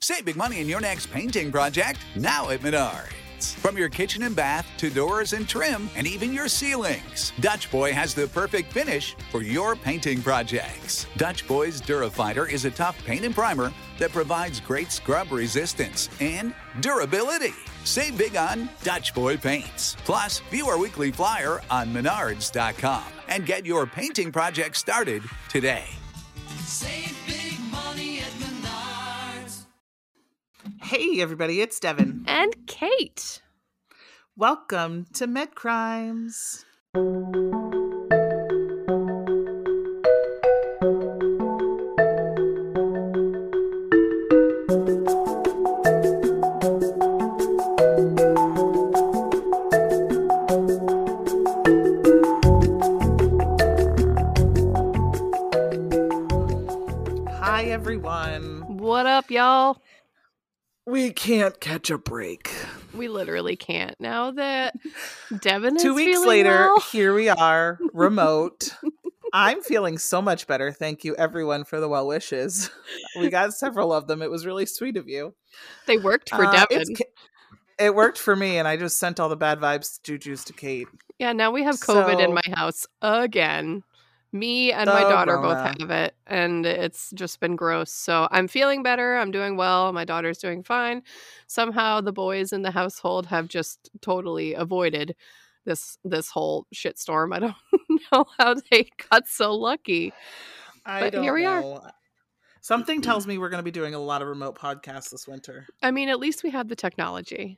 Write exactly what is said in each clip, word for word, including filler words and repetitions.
Save big money in your next painting project now at Menards. From your kitchen and bath to doors and trim and even your ceilings, Dutch Boy has the perfect finish for your painting projects. Dutch Boy's Durafighter is a tough paint and primer that provides great scrub resistance and durability. Save big on Dutch Boy paints. Plus, view our weekly flyer on menards dot com and get your painting project started today. Save big money at Menards. Hey everybody, it's Devin. And Kate. Welcome to Med Crimes. Hi everyone. What up, y'all? We can't catch a break. We literally can't. Now that Devin is Two weeks feeling later, well. here we are, remote. I'm feeling so much better. Thank you, everyone, for the well wishes. We got several of them. It was really sweet of you. They worked for Uh, Devin. it's Ka- It worked for me, and I just sent all the bad vibes jujus to Kate. Yeah, now we have COVID in So- my house again. Me and my Oh, daughter both Rona. have it, and it's just been gross. So I'm feeling better. I'm doing well. My daughter's doing fine. Somehow the boys in the household have just totally avoided this this whole shitstorm. I don't know how they got so lucky. I But don't here we are. know. Something tells me we're going to be doing a lot of remote podcasts this winter. I mean, at least we have the technology.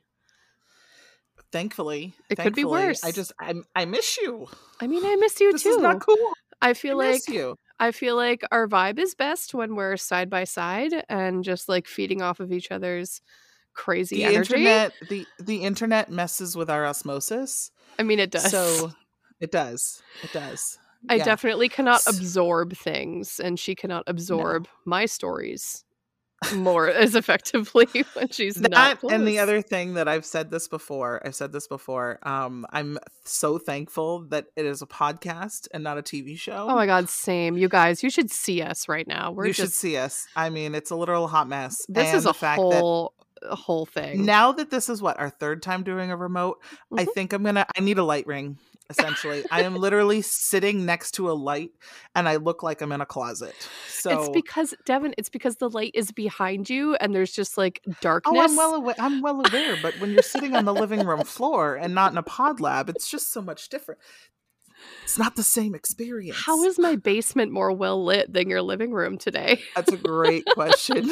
Thankfully, It could be thankfully. worse. I just, I, I miss you. I mean, I miss you This too. is not cool. I I feel like miss you. I feel like our vibe is best when we're side by side and just like feeding off of each other's crazy The energy. internet, the the internet messes with our osmosis. I mean, it does. So it does. It does. I Yeah. definitely cannot S- absorb things, and she cannot absorb my stories more as effectively when she's not That close. and the other thing that I've said this before, I've said this before. Um, I'm so thankful that it is a podcast and not a T V show. Oh my god, same. You guys, you should see us right now. We're you just should see us. I mean, it's a literal hot mess. this and is the a fact whole a whole that thing. now that this is what our third time doing a remote, I Mhm. think I'm gonna. I need a light ring. Essentially, I am literally sitting next to a light, and I look like I'm in a closet. So It's because Devin, it's because the light is behind you and there's just like darkness. Oh, I'm well aware. I'm well aware, but when you're sitting on the living room floor and not in a pod lab, it's just so much different. It's not the same experience. How is my basement more well lit than your living room today? That's a great question.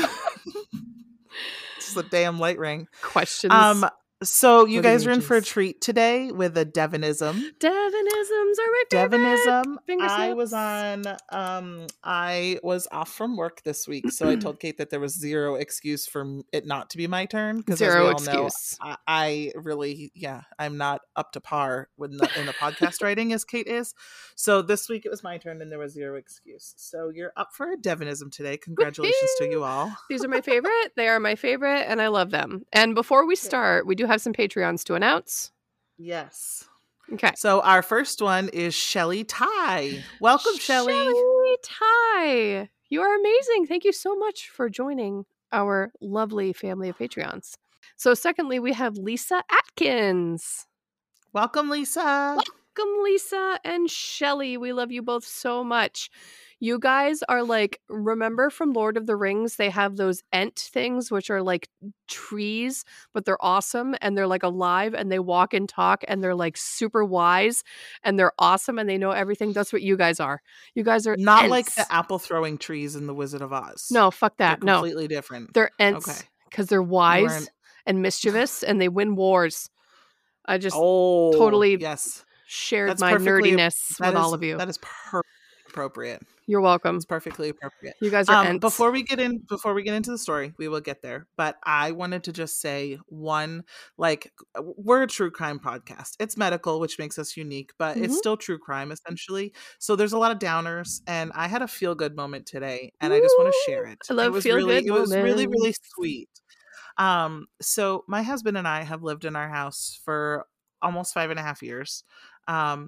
Just a damn light ring. Questions. Um, so you for the guys are in for a ages. treat today with a Devinism. Devinisms are my favorite. Devinism. Finger I was on. snaps. Um, I was off from work this week, so I told Kate that there was zero excuse for m- it not to be my turn. Because Zero as we all know, excuse. I, I really, yeah, I'm not up to par with the, in the podcast writing as Kate is. So this week it was my turn, and there was zero excuse. So you're up for a Devinism today. Congratulations to you all. These are my favorite. They are my favorite, and I love them. And before we start, we do have some Patreons to announce. Yes. Okay. So our first one is Shelly Ty. Welcome, Shelly. Shelly Ty. You are amazing. Thank you so much for joining our lovely family of Patreons. So, secondly, we have Lisa Atkins. Welcome, Lisa. Welcome, Lisa and Shelly. We love you both so much. You guys are like, remember from Lord of the Rings, they have those Ent things, which are like trees, but they're awesome and they're like alive and they walk and talk and they're like super wise and they're awesome and they know everything. That's what you guys are. You guys are Not like Ents. the apple throwing trees in the Wizard of Oz. No, fuck They're that. No, completely different. they're Ents Okay. because they're You are wise an- and mischievous and they win wars. I just oh, totally yes. shared That's my perfectly- nerdiness That with all is- of you. That is perfectly appropriate. You're welcome. It's perfectly appropriate. You guys are Um, Ents. before we get in, before we get into the story, we will get there. But I wanted to just say one, like, we're a true crime podcast. It's medical, which makes us unique, but it's Mhm. still true crime essentially. So there's a lot of downers, and I had a feel good moment today, and I just want to share it. I love it was feel-good really, it was really, really moments. sweet. Um, so my husband and I have lived in our house for almost five and a half years. Um,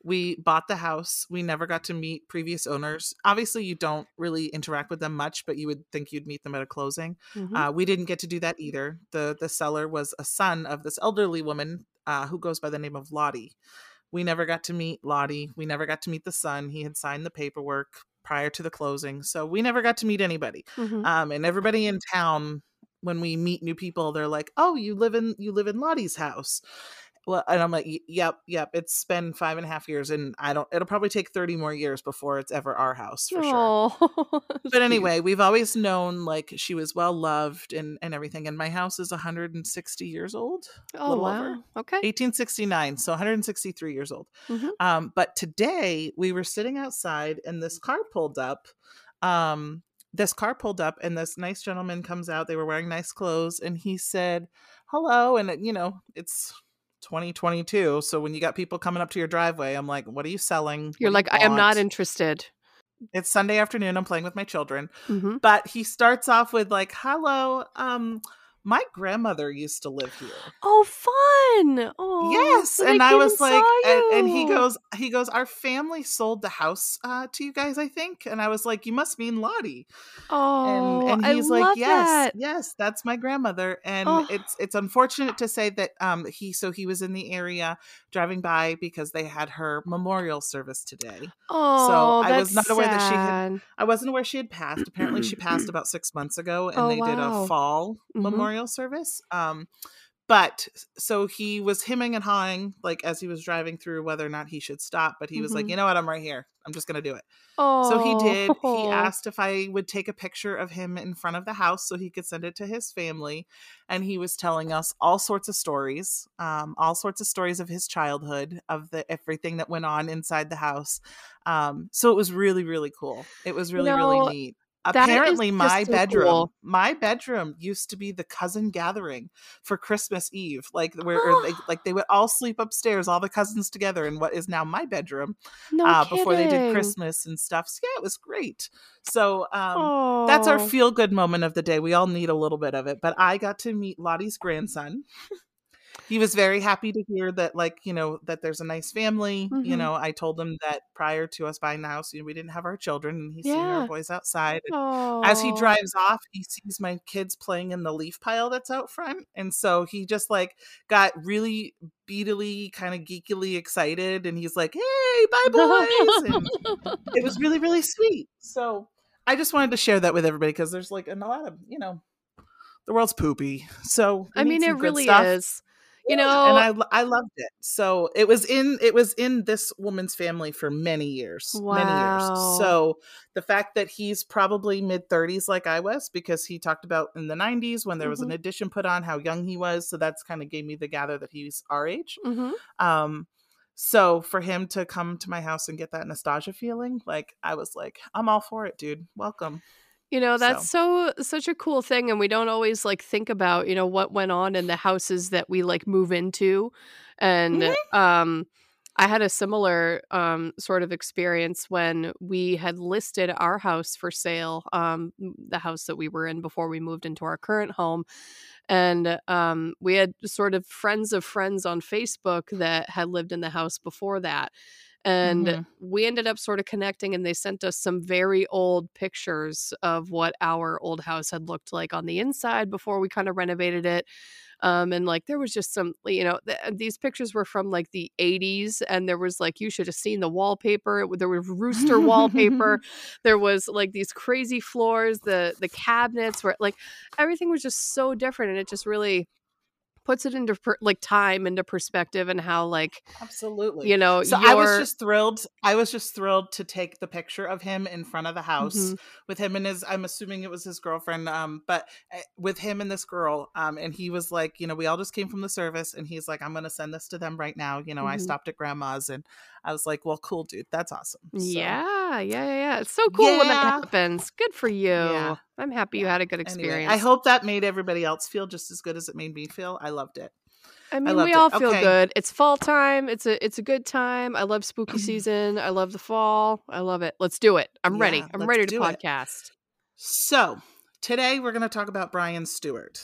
We bought the house. We never got to meet previous owners. Obviously, you don't really interact with them much, but you would think you'd meet them at a closing. Mhm. Uh, we didn't get to do that either. The the seller was a son of this elderly woman uh, who goes by the name of Lottie. We never got to meet Lottie. We never got to meet the son. He had signed the paperwork prior to the closing. So we never got to meet anybody. Mhm. Um, and everybody in town, when we meet new people, they're like, oh, you live in you live in Lottie's house. Well, and I'm like, "Y- yep, yep. It's been five and a half years, and I don't. It'll probably take thirty more years before it's ever our house for sure. Oh, But anyway, we've always known like she was well loved and and everything. And my house is one hundred sixty years old, a oh little wow. over. Okay. eighteen sixty-nine, so one hundred sixty-three years old. Mhm. Um, but today we were sitting outside and this car pulled up. Um, this car pulled up and this nice gentleman comes out. They were wearing nice clothes and he said, hello. And, it- you know, it's twenty twenty-two. So when you got people coming up to your driveway, I'm like, what are you selling? You're What like, do I you am not want?" interested. It's Sunday afternoon. I'm playing with my children. Mhm. But he starts off with like, hello, um, my grandmother used to live here. Oh, fun. Oh, Yes, so they and I came was and like, saw and, and he you. goes, he goes, our family sold the house uh, to you guys, I think, and I was like, you must mean Lottie, and Oh, and I he's like, love yes, that. yes, that's my grandmother, and Oh, it's it's unfortunate to say that um he so he was in the area driving by because they had her memorial service today, so oh, I was that's not aware that she had, sad. I wasn't aware she had passed. Apparently, she passed about six months ago, and Oh, they did a wow. fall Mhm. memorial service. Um, but so he was hemming and hawing, like as he was driving through, whether or not he should stop. But he was like, Mhm. you know what, I'm right here. I'm just gonna do it. So he did. He Oh, asked if I would take a picture of him in front of the house so he could send it to his family. And he was telling us all sorts of stories, um, all sorts of stories of his childhood, of the everything that went on inside the house. Um, so it was really, really cool. It was you really, really know, neat. that is Apparently, my just so bedroom, cool. my bedroom used to be the cousin gathering for Christmas Eve, like where or they, like they would all sleep upstairs, all the cousins together, in what is now my bedroom No uh, before they did kidding. Christmas and stuff. So yeah, it was great. So um, that's our Oh, feel good moment of the day. We all need a little bit of it. But I got to meet Lottie's grandson. He was very happy to hear that, like, you know, that there's a nice family. You mhm. know, I told him that prior to us buying the house, you know, we didn't have our children, and he's seeing our Yeah. boys outside. And as he Oh, drives off, he sees my kids playing in the leaf pile that's out front. And so he just like got really beatily, kind of geekily excited. And he's like, hey, bye, boys. And it was really, really sweet. So I just wanted to share that with everybody because there's like a lot of, you know, the world's poopy. So we I need mean, it some good really stuff. is. You Yeah, and know, I lo- I loved it. So it was in it was in this woman's family for many years, many years. wow. So the fact that he's probably mid thirties like I was, because he talked about in the nineties when there was an Mhm. addition put on how young he was. So that's kind of gave me the gather that he's our age. Mhm. Um, so for him to come to my house and get that nostalgia feeling, like I was like, I'm all for it, dude. Welcome. You know, So that's so such a cool thing, and we don't always like think about, you know, what went on in the houses that we like move into. And mhm. um I had a similar um sort of experience when we had listed our house for sale, um m- the house that we were in before we moved into our current home. And um we had sort of friends of friends on Facebook that had lived in the house before that. And Mhm. we ended up sort of connecting, and they sent us some very old pictures of what our old house had looked like on the inside before we kind of renovated it. Um, and like there was just some, you know, th- these pictures were from like the eighties, and there was like, you should have seen the wallpaper. It, w- there was rooster wallpaper. There was like these crazy floors, the the cabinets were like everything was just so different, and it just really puts it into per- like time into perspective, and how like, Absolutely. you know, So I was your just thrilled. I was just thrilled to take the picture of him in front of the house Mhm. with him and his, I'm assuming it was his girlfriend, um, but uh, with him and this girl. Um, and he was like, you know, we all just came from the service, and he's like, I'm going to send this to them right now. You know, I Mhm. stopped at grandma's, and I was like, well, cool, dude. That's awesome. So Yeah, yeah, yeah, yeah. It's so cool when that yeah, happens. Good for yeah, you. I'm happy you yeah. had a good Anyway, I experience. hope that made everybody else feel just as good as it made me feel. I loved it. I I mean, we loved it. all feel Okay. good. It's fall time. It's a it's a good time. I love spooky season. I love the fall. I love it. Let's do it. I'm ready. Yeah, I'm let's ready to do it. podcast. So today we're going to talk about Brian Stewart.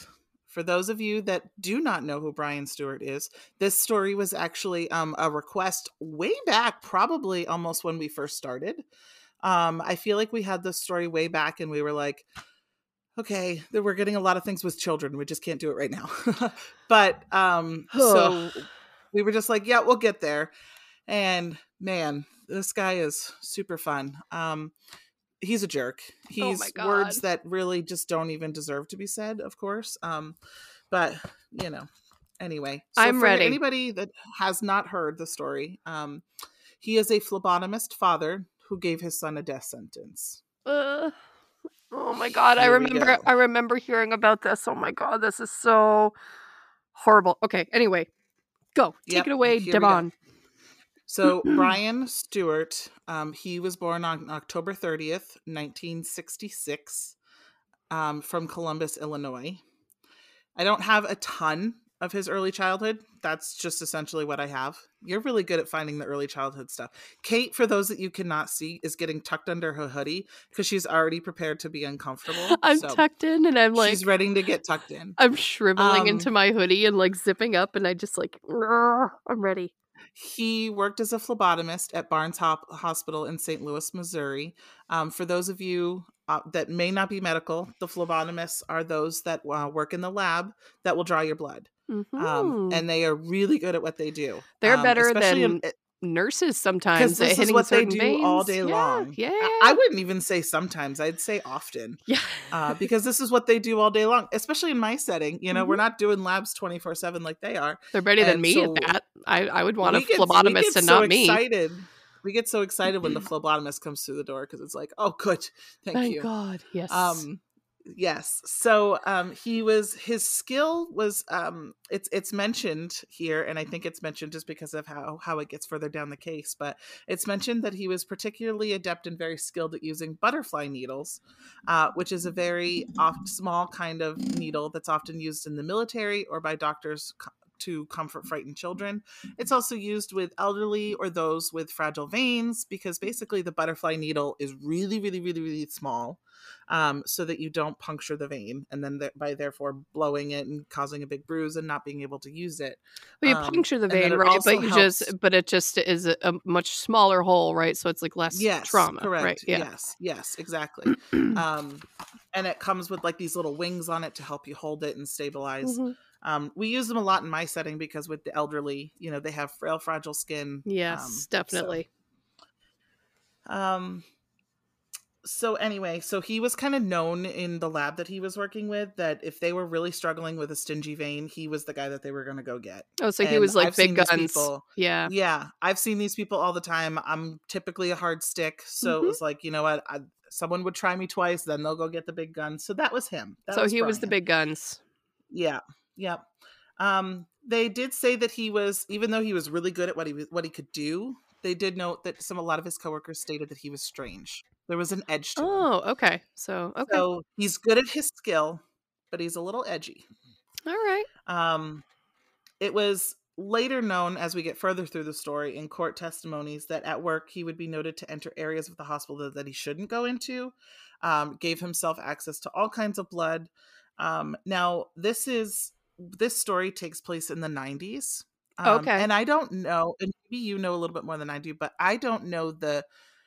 For those of you that do not know who Brian Stewart is, this story was actually um, a request way back, probably almost when we first started. Um, I feel like we had this story way back and we were like, okay, we're getting a lot of things with children. We just can't do it right now. But um, so we were just like, yeah, we'll get there. And man, this guy is super fun. Um, he's a jerk. Oh He's my God. words that really just don't even deserve to be said, of course. Um, but you know, anyway, so I'm for ready. Anybody that has not heard the story, um, he is a phlebotomist father who gave his son a death sentence. Uh, oh my God. I Here we remember, go. I remember hearing about this. Oh my God. This is so horrible. Okay. Anyway, go. Take Yep, it away, here we go. Devon. So Brian Stewart, um, he was born on October thirtieth, nineteen sixty-six, um, from Columbus, Illinois. I don't have a ton of his early childhood. That's just essentially what I have. You're really good at finding the early childhood stuff. Kate, for those that you cannot see, is getting tucked under her hoodie because she's already prepared to be uncomfortable. I'm So tucked in and I'm like, she's ready to get tucked in. I'm shriveling Um, into my hoodie and like zipping up and I just like, "Rrr, I'm ready. He worked as a phlebotomist at Barnes Hop- Hospital in Saint Louis, Missouri. Um, for those of you uh, that may not be medical, the phlebotomists are those that uh, work in the lab that will draw your blood. Mhm. Um, and they are really good at what they do. They're Um, better especially than in- nurses sometimes because at this is hitting what they certain do veins. all day Yeah, long. Yeah, I, I wouldn't even say sometimes. I'd say often. yeah. Uh, because this is what they do all day long, especially in my setting. You know, Mhm. we're not doing labs twenty-four seven like they are. They're better than And me so at that. I, I would want a we get, phlebotomist we get and so not me. excited. We get so excited when the phlebotomist comes through the door because it's like, oh, good. Thank, Thank you. God. Yes. Um, yes. So um, he was, his skill was, um, it's it's mentioned here, and I think it's mentioned just because of how, how it gets further down the case, but it's mentioned that he was particularly adept and very skilled at using butterfly needles, uh, which is a very oft, small kind of needle that's often used in the military or by doctors co- to comfort frightened children. It's also used with elderly or those with fragile veins because basically the butterfly needle is really, really, really, really small, um, so that you don't puncture the vein and then th- by therefore blowing it and causing a big bruise and not being able to use it. well, you Um, puncture the and then vein, it right? also But you helps- just, but it just is a, a much smaller hole, right? So it's like less Yes, trauma, correct. right? Yeah. Yes, yes, exactly. um, and it comes with like these little wings on it to help you hold it and stabilize. Mhm. Um, we use them a lot in my setting because with the elderly, you know, they have frail, fragile skin. Yes, Um, so- definitely. Um, so anyway, so he was kind of known in the lab that he was working with that if they were really struggling with a stingy vein, he was the guy that they were going to go get. Oh, so he And was like I've big seen these guns. people- Yeah. Yeah, I've seen these people all the time. I'm typically a hard stick, so Mhm. it was like, you know what? I, someone would try me twice, then they'll go get the big gun. So that was him. That So he was the Brian. big guns. Yeah, yeah. Um, they did say that he was, even though he was really good at what he was, what he could do, they did note that some a lot of his coworkers stated that he was strange. There was an edge to him. Oh, okay. So, okay. So he's good at his skill, but he's a little edgy. All right. Um, it was later known as we get further through the story in court testimonies that at work he would be noted to enter areas of the hospital that, that he shouldn't go into, um, gave himself access to all kinds of blood. Um, now, this is this story takes place in the nineties. Um, Okay. And I don't know, and maybe you know a little bit more than I do, but I don't know the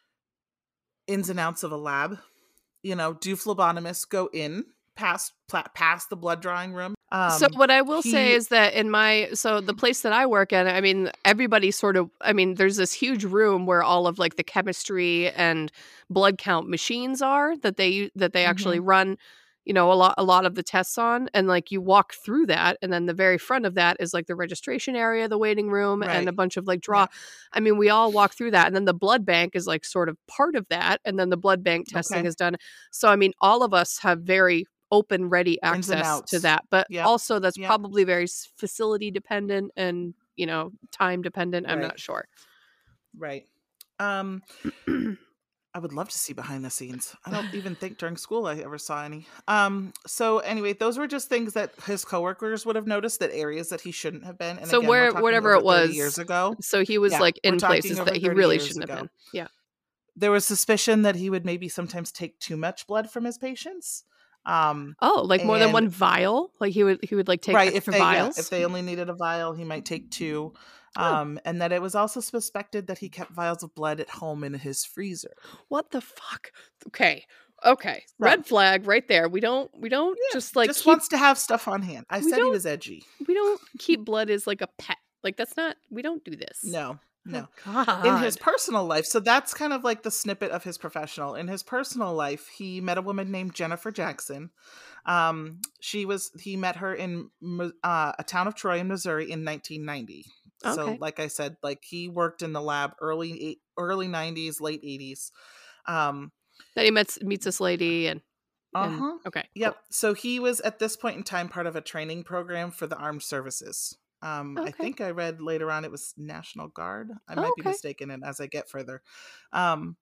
ins and outs of a lab. You know, do phlebotomists go in past pla- past the blood drawing room? Um, so what I will say he- is that in my so the place that I work at, I mean, everybody sort of I mean, there's this huge room where all of like the chemistry and blood count machines are that they that they actually Mm-hmm. run, you know, a lot a lot of the tests on, and like you walk through that, and then the very front of that is like the registration area, the waiting room, and Right. a bunch of like draw. I mean, we all walk through that, and then the blood bank is like sort of part of that, and then the blood bank testing Okay. is done. So I mean, all of us have very open, ready Ins and access to outs. that, but Yep. also that's Yep. probably very s- facility dependent and you know time dependent. I'm Right. not sure. Right. Um, I would love to see behind the scenes. I don't even think during school I ever saw any. Um, so anyway, those were just things that his coworkers would have noticed, that areas that he shouldn't have been. And So again, we're where talking whatever over it thirty was years ago, So he was Yeah, like we're in talking places over that he thirty really years shouldn't have ago. been. Yeah. there was suspicion that he would maybe sometimes take too much blood from his patients. Um, Oh, like more than and one vial? Like he would he would like take right, if extra they yeah, vials? if they only needed a vial, he might take two. Oh, Um, and that it was also suspected that he kept vials of blood at home in his freezer. what the fuck? Okay. Okay. So, Red flag right there. We don't we don't yeah, just like just keep wants to have stuff on hand. I we said he don't was edgy. we don't keep blood as like a pet. Like that's not we don't do this. No, no. Oh, God. In his personal life, so that's kind of like the snippet of his professional. In his personal life, he met a woman named Jennifer Jackson. Um, she was he met her in Mo- uh, a town of Troy in Missouri in nineteen ninety. So, Okay. like I said, like he worked in the lab early eight, early nineties, late eighties. Um, That he meets meets this lady and, and uh-huh. okay. Yep. So he was at this point in time part of a training program for the armed services. Um, I Okay. think I read later on it was National Guard. I Oh, might be okay. mistaken and as I get further. Um,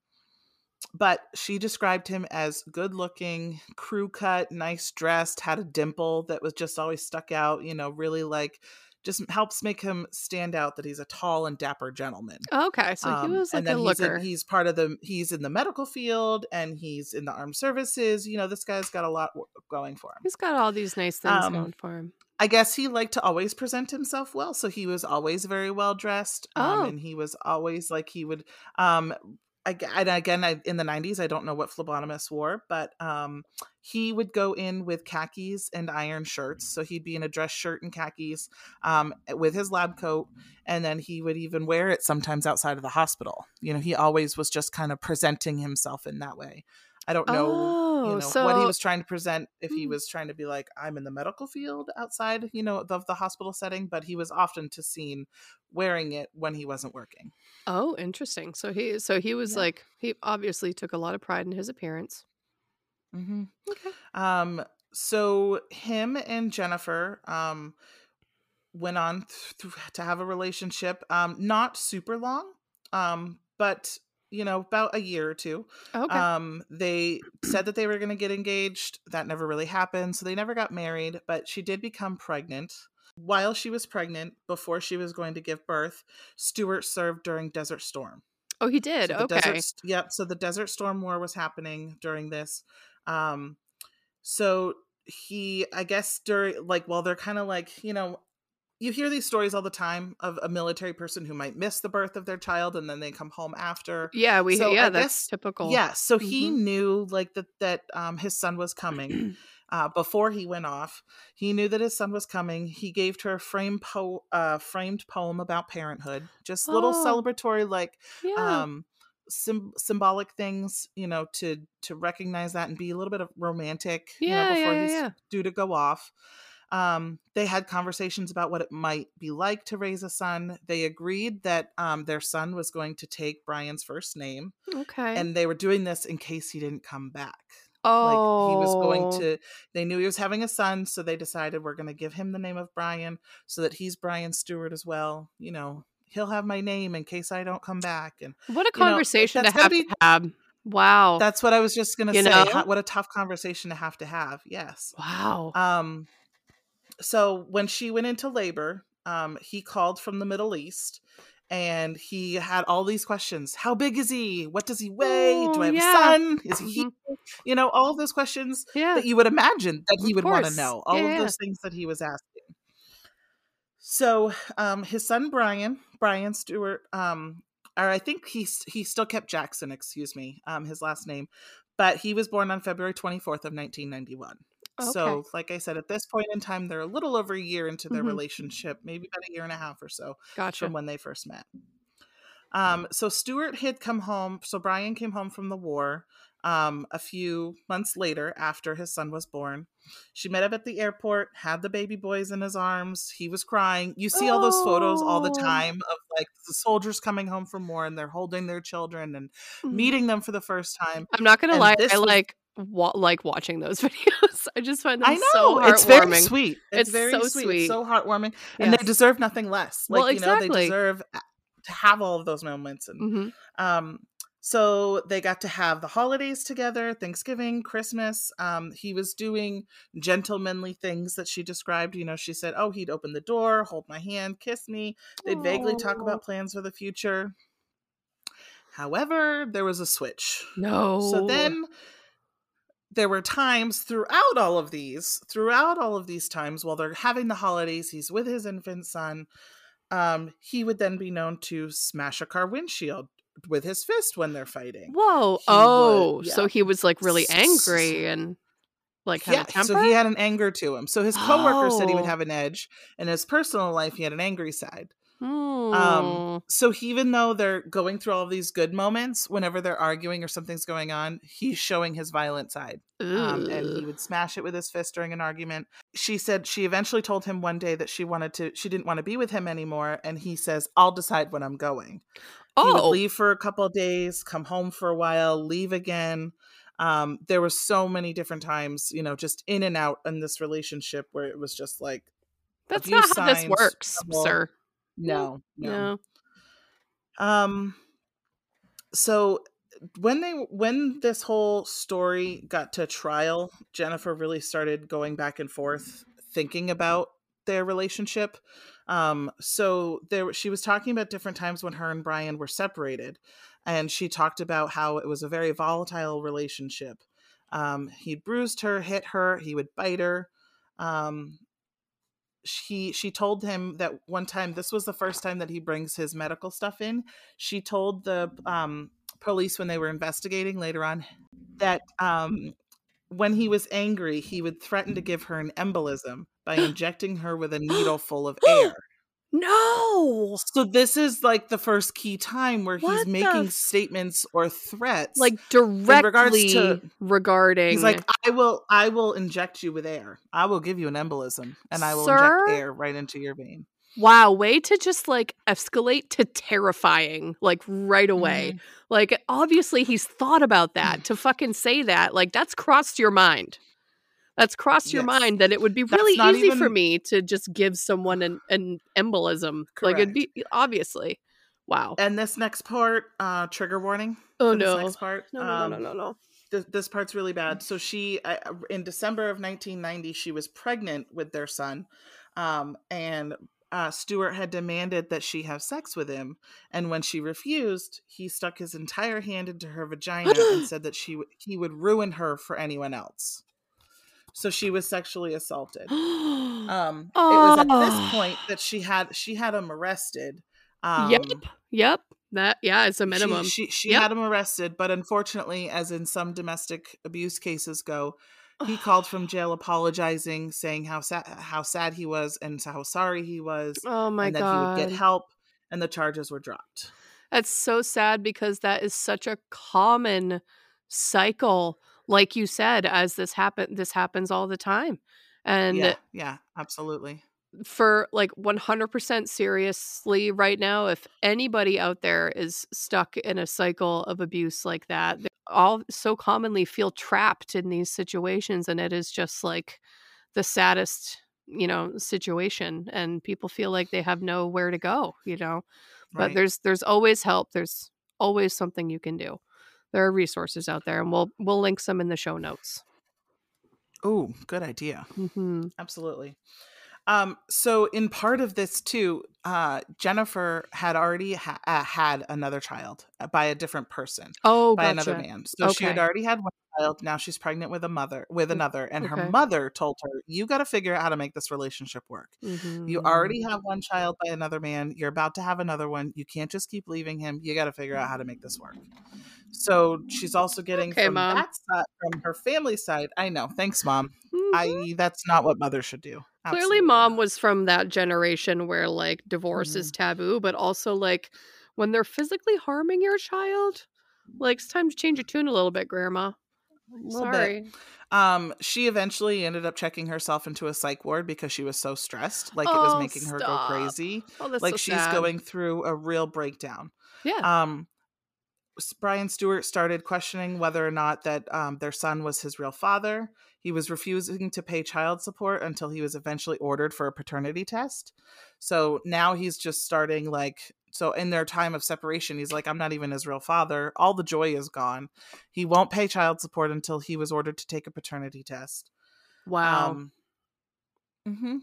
but she described him as good looking, crew cut, nice dressed, had a dimple that was just always stuck out, you know, really like just helps make him stand out that he's a tall and dapper gentleman. Okay. So he Um, was and like a then he's in, looker. he's part of the he's in the medical field and he's in the armed services. You know, this guy's got a lot w- going for him. He's got all these nice things Um, going for him. I guess he liked to always present himself well, so he was always very well dressed. Um, Oh. and he was always like he would. Um, I, and again, I, in the nineties, I don't know what phlebotomist wore, but um, he would go in with khakis and iron shirts. So he'd be in a dress shirt and khakis um, with his lab coat, and then he would even wear it sometimes outside of the hospital. You know, he always was just kind of presenting himself in that way. I don't know, Oh, you know, so what he was trying to present, if he Hmm. was trying to be like, I'm in the medical field outside, you know, of the hospital setting, but he was often to seen wearing it when he wasn't working. Oh, interesting. So he so he was Yeah. like he obviously took a lot of pride in his appearance. hmm Okay. Um, so him and Jennifer um, went on th- th- to have a relationship, um, not super long, um, but you know, about a year or two. Okay. Um, they said that they were going to get engaged. That never really happened, so they never got married. But she did become pregnant. While she was pregnant, before she was going to give birth, Stewart served during Desert Storm. Oh, he did. So the desert, Okay. St- yep. So the Desert Storm War was happening during this. Um, so he, I guess, during like, well, they're kind of like, you know, you hear these stories all the time of a military person who might miss the birth of their child and then they come home after. Yeah, we So yeah, I that's guess, typical. yeah. So he Mhm. knew like that that um, his son was coming. Uh, before he went off, he knew that his son was coming. He gave to her a frame po- uh, framed poem about parenthood, just little Oh, celebratory, like yeah. um, sym- symbolic things, you know, to to recognize that and be a little bit of romantic, you know, Yeah, yeah, before yeah, he's yeah. due to go off. Um, they had conversations about what it might be like to raise a son. They agreed that um, their son was going to take Brian's first name, Okay. and they were doing this in case he didn't come back. Like he was going Oh. to, they knew he was having a son, so they decided we're going to give him the name of Brian so that he's Brian Stewart as well. You know, he'll have my name in case I don't come back. And, What a you know, conversation to that's gotta have be, to have. Wow. that's what I was just going to You say. know? How, what a tough conversation to have to have. Yes. Wow. Um, so when she went into labor, um, he called from the Middle East and he had all these questions. How big is he? What does he weigh? Do Oh, I have yeah. a son? Is he Mhm. here? You know, all those questions Yeah. that you would imagine that he Of would want to course. know. All Yeah, of yeah. those things that he was asking. So um, his son Brian, Brian Stewart, um, or I think he he still kept Jackson, excuse me, um, his last name, but he was born on February twenty-fourth of nineteen ninety-one. Okay. So, like I said, at this point in time, they're a little over a year into their Mhm. relationship, maybe about a year and a half or so Gotcha. from when they first met. Um, so Stewart had come home. So Brian came home from the war um, a few months later after his son was born. She met him at the airport, had the baby boys in his arms. He was crying. You see all those photos all the Oh. time of like the soldiers coming home from war and they're holding their children and Mhm. meeting them for the first time. I'm not gonna And lie, this I was like wa- like watching those videos. I just find I them so know it's very heartwarming. sweet. It's, It's very so sweet. sweet. It's so heartwarming, and they Yes. deserve nothing less. Well, Like you know, they exactly. deserve a- to have all of those moments. And Mhm. um, so they got to have the holidays together: Thanksgiving, Christmas. Um, he was doing gentlemanly things that she described. You know, she said, "Oh, he'd open the door, hold my hand, kiss me." They'd vaguely talk Oh. about plans for the future. However, there was a switch. So No. then there were times throughout all of these, throughout all of these times while they're having the holidays, he's with his infant son. Um, he would then be known to smash a car windshield with his fist when they're fighting. Whoa. He Oh, would- so yeah. he was like really angry and like had Yeah, a temper? so he had an anger to him. So his coworker said he would Oh. have an edge. In his personal life, he had an angry side. Hmm. Um, so he, even though they're going through all of these good moments, whenever they're arguing or something's going on, he's showing his violent side. Um, and he Ugh. would smash it with his fist during an argument. She said she eventually told him one day that she wanted to, she didn't want to be with him anymore. And he says, I'll decide when I'm going. He would Oh. leave for a couple of days, come home for a while, leave again. Um, there were so many different times, you know, just in and out in this relationship where it was just like, That's abuse not how this signs, works, trouble. sir. No, no. No. Um, so when they when this whole story got to trial, Jennifer really started going back and forth thinking about their relationship. Um, so there she was talking about different times when her and Brian were separated, and she talked about how it was a very volatile relationship. Um, he bruised her, hit her, he would bite her. Um, she she told him that one time, this was the first time that he brings his medical stuff in. She told the um police when they were investigating later on that um when he was angry, he would threaten to give her an embolism by injecting her with a needle full of air. No. So this is like the first key time where What he's the making f- statements or threats. Like regards directly to- regarding he's like, I will I will inject you with air. I will give you an embolism and I will Sir? inject air right into your vein. wow, way to just like escalate to terrifying like right away. Mhm. Like obviously he's thought about that to fucking say that. Like that's crossed your mind. That's crossed your Yes. mind that it would be That's really not easy for even- me to just give someone an, an embolism. Like it'd be obviously. Wow. And this next part, uh, trigger warning. Oh for this no. next part. No, no, no, no, Um, no, no. This, this part's really bad. So she, uh, in December of nineteen ninety, she was pregnant with their son, um, and uh, Stewart had demanded that she have sex with him. And when she refused, he stuck his entire hand into her vagina and said that she w- he would ruin her for anyone else. So she was sexually assaulted. Um, It was at Oh. this point that she had she had him arrested. Um, Yep. Yep. That yeah, it's a She- minimum. She she, Yep. had him arrested, but unfortunately, as in some domestic abuse cases go, he called from jail apologizing, saying how sad how sad he was and how sorry he was, Oh my and that god. he would get help, and the charges were dropped. That's so sad because that is such a common cycle. Like you said, as this happen this happens all the time. And yeah, yeah, absolutely. for like one hundred percent seriously right now, if anybody out there is stuck in a cycle of abuse like that, they all so commonly feel trapped in these situations, and it is just like the saddest, you know, situation, and people feel like they have nowhere to go, you know. But Right. there's there's always help. There's always something you can do. There are resources out there, and we'll we'll link some in the show notes. Oh, good idea. Mm-hmm. Absolutely. Um, so in part of this too, uh, Jennifer had already ha- uh, had another child uh, by a different person, Oh, by gotcha. another man. So she had Okay. already had one child. Now she's pregnant with a mother, with another, and okay. her mother told her, "You got to figure out how to make this relationship work. You Mhm. already have one child by another man. You're about to have another one. You can't just keep leaving him. You got to figure out how to make this work." So she's also getting Okay, from Mom. that side, from her family side. I know. Thanks, Mom. Mhm. I that's not what mothers should do. Clearly, Absolutely mom not. was from that generation where like divorce is taboo, but also like when they're physically harming your child, like it's time to change your tune a little bit, Grandma. little bit. Sorry. Um, she eventually ended up checking herself into a psych ward because she was so stressed, like it was Oh, making her go stop. crazy. Oh, that's Like so she's sad. going through a real breakdown. Yeah. Um, S- Brian Stewart started questioning whether or not that um, their son was his real father. He was refusing to pay child support until he was eventually ordered for a paternity test. So now he's just starting like, so in their time of separation, he's like, I'm not even his real father. All the joy is gone. He won't pay child support until he was ordered to take a paternity test. Wow. Um, mhm.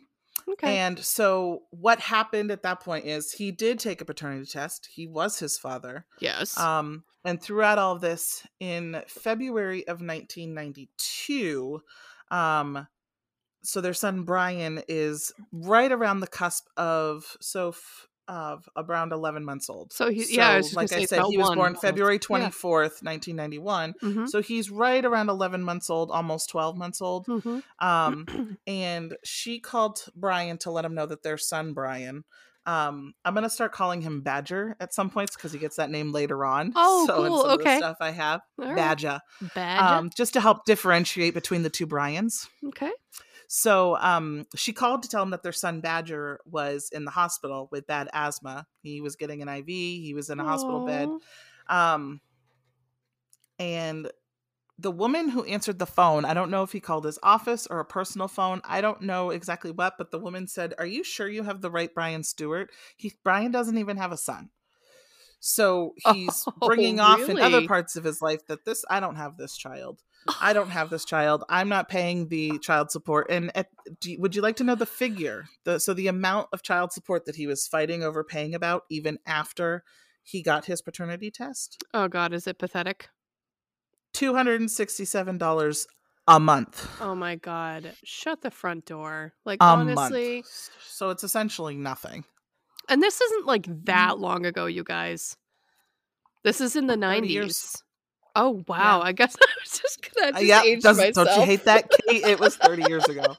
Okay. And so what happened at that point is he did take a paternity test. He was his father. Yes. Um, and throughout all of this, in February of nineteen ninety-two, um, so their son Brian is right around the cusp of so f- of around eleven months old. So he, yeah, I was So, just like gonna I say it's said, about he was one born almost. February Yeah. twenty-fourth, nineteen ninety-one. Mm-hmm. So he's right around eleven months old, almost twelve months old. Mm-hmm. Um, and she called Brian to let him know that their son Brian. Um, I'm gonna start calling him Badger at some points because he gets that name later on. Oh, so in cool. some of the Okay. stuff I have, All right. Badger. Badger. Um, just to help differentiate between the two Brians. Okay. So um, she called to tell him that their son Badger was in the hospital with bad asthma. He was getting an I V. He was in a hospital bed. Aw. Um, and the woman who answered the phone, I don't know if he called his office or a personal phone. I don't know exactly what, but the woman said, "Are you sure you have the right Brian Stewart? He Brian doesn't even have a son." So he's Oh, bringing off in other really? parts of his life that this, I don't have this child. I don't have this child. I'm not paying the child support. And at, do, you- would you like to know the figure? The, so the amount of child support that he was fighting over paying about even after he got his paternity test? Oh God, is it pathetic? two hundred sixty-seven dollars a month. Oh my God, shut the front door. Like A honestly, month. So it's essentially nothing. and this isn't like Mm-hmm. that long ago, you guys. This is in the thirty years. nineties. Oh wow, Yeah. I guess I was just gonna Uh, just yeah, age doesn't, myself. don't you hate that, Kate? It was thirty years ago.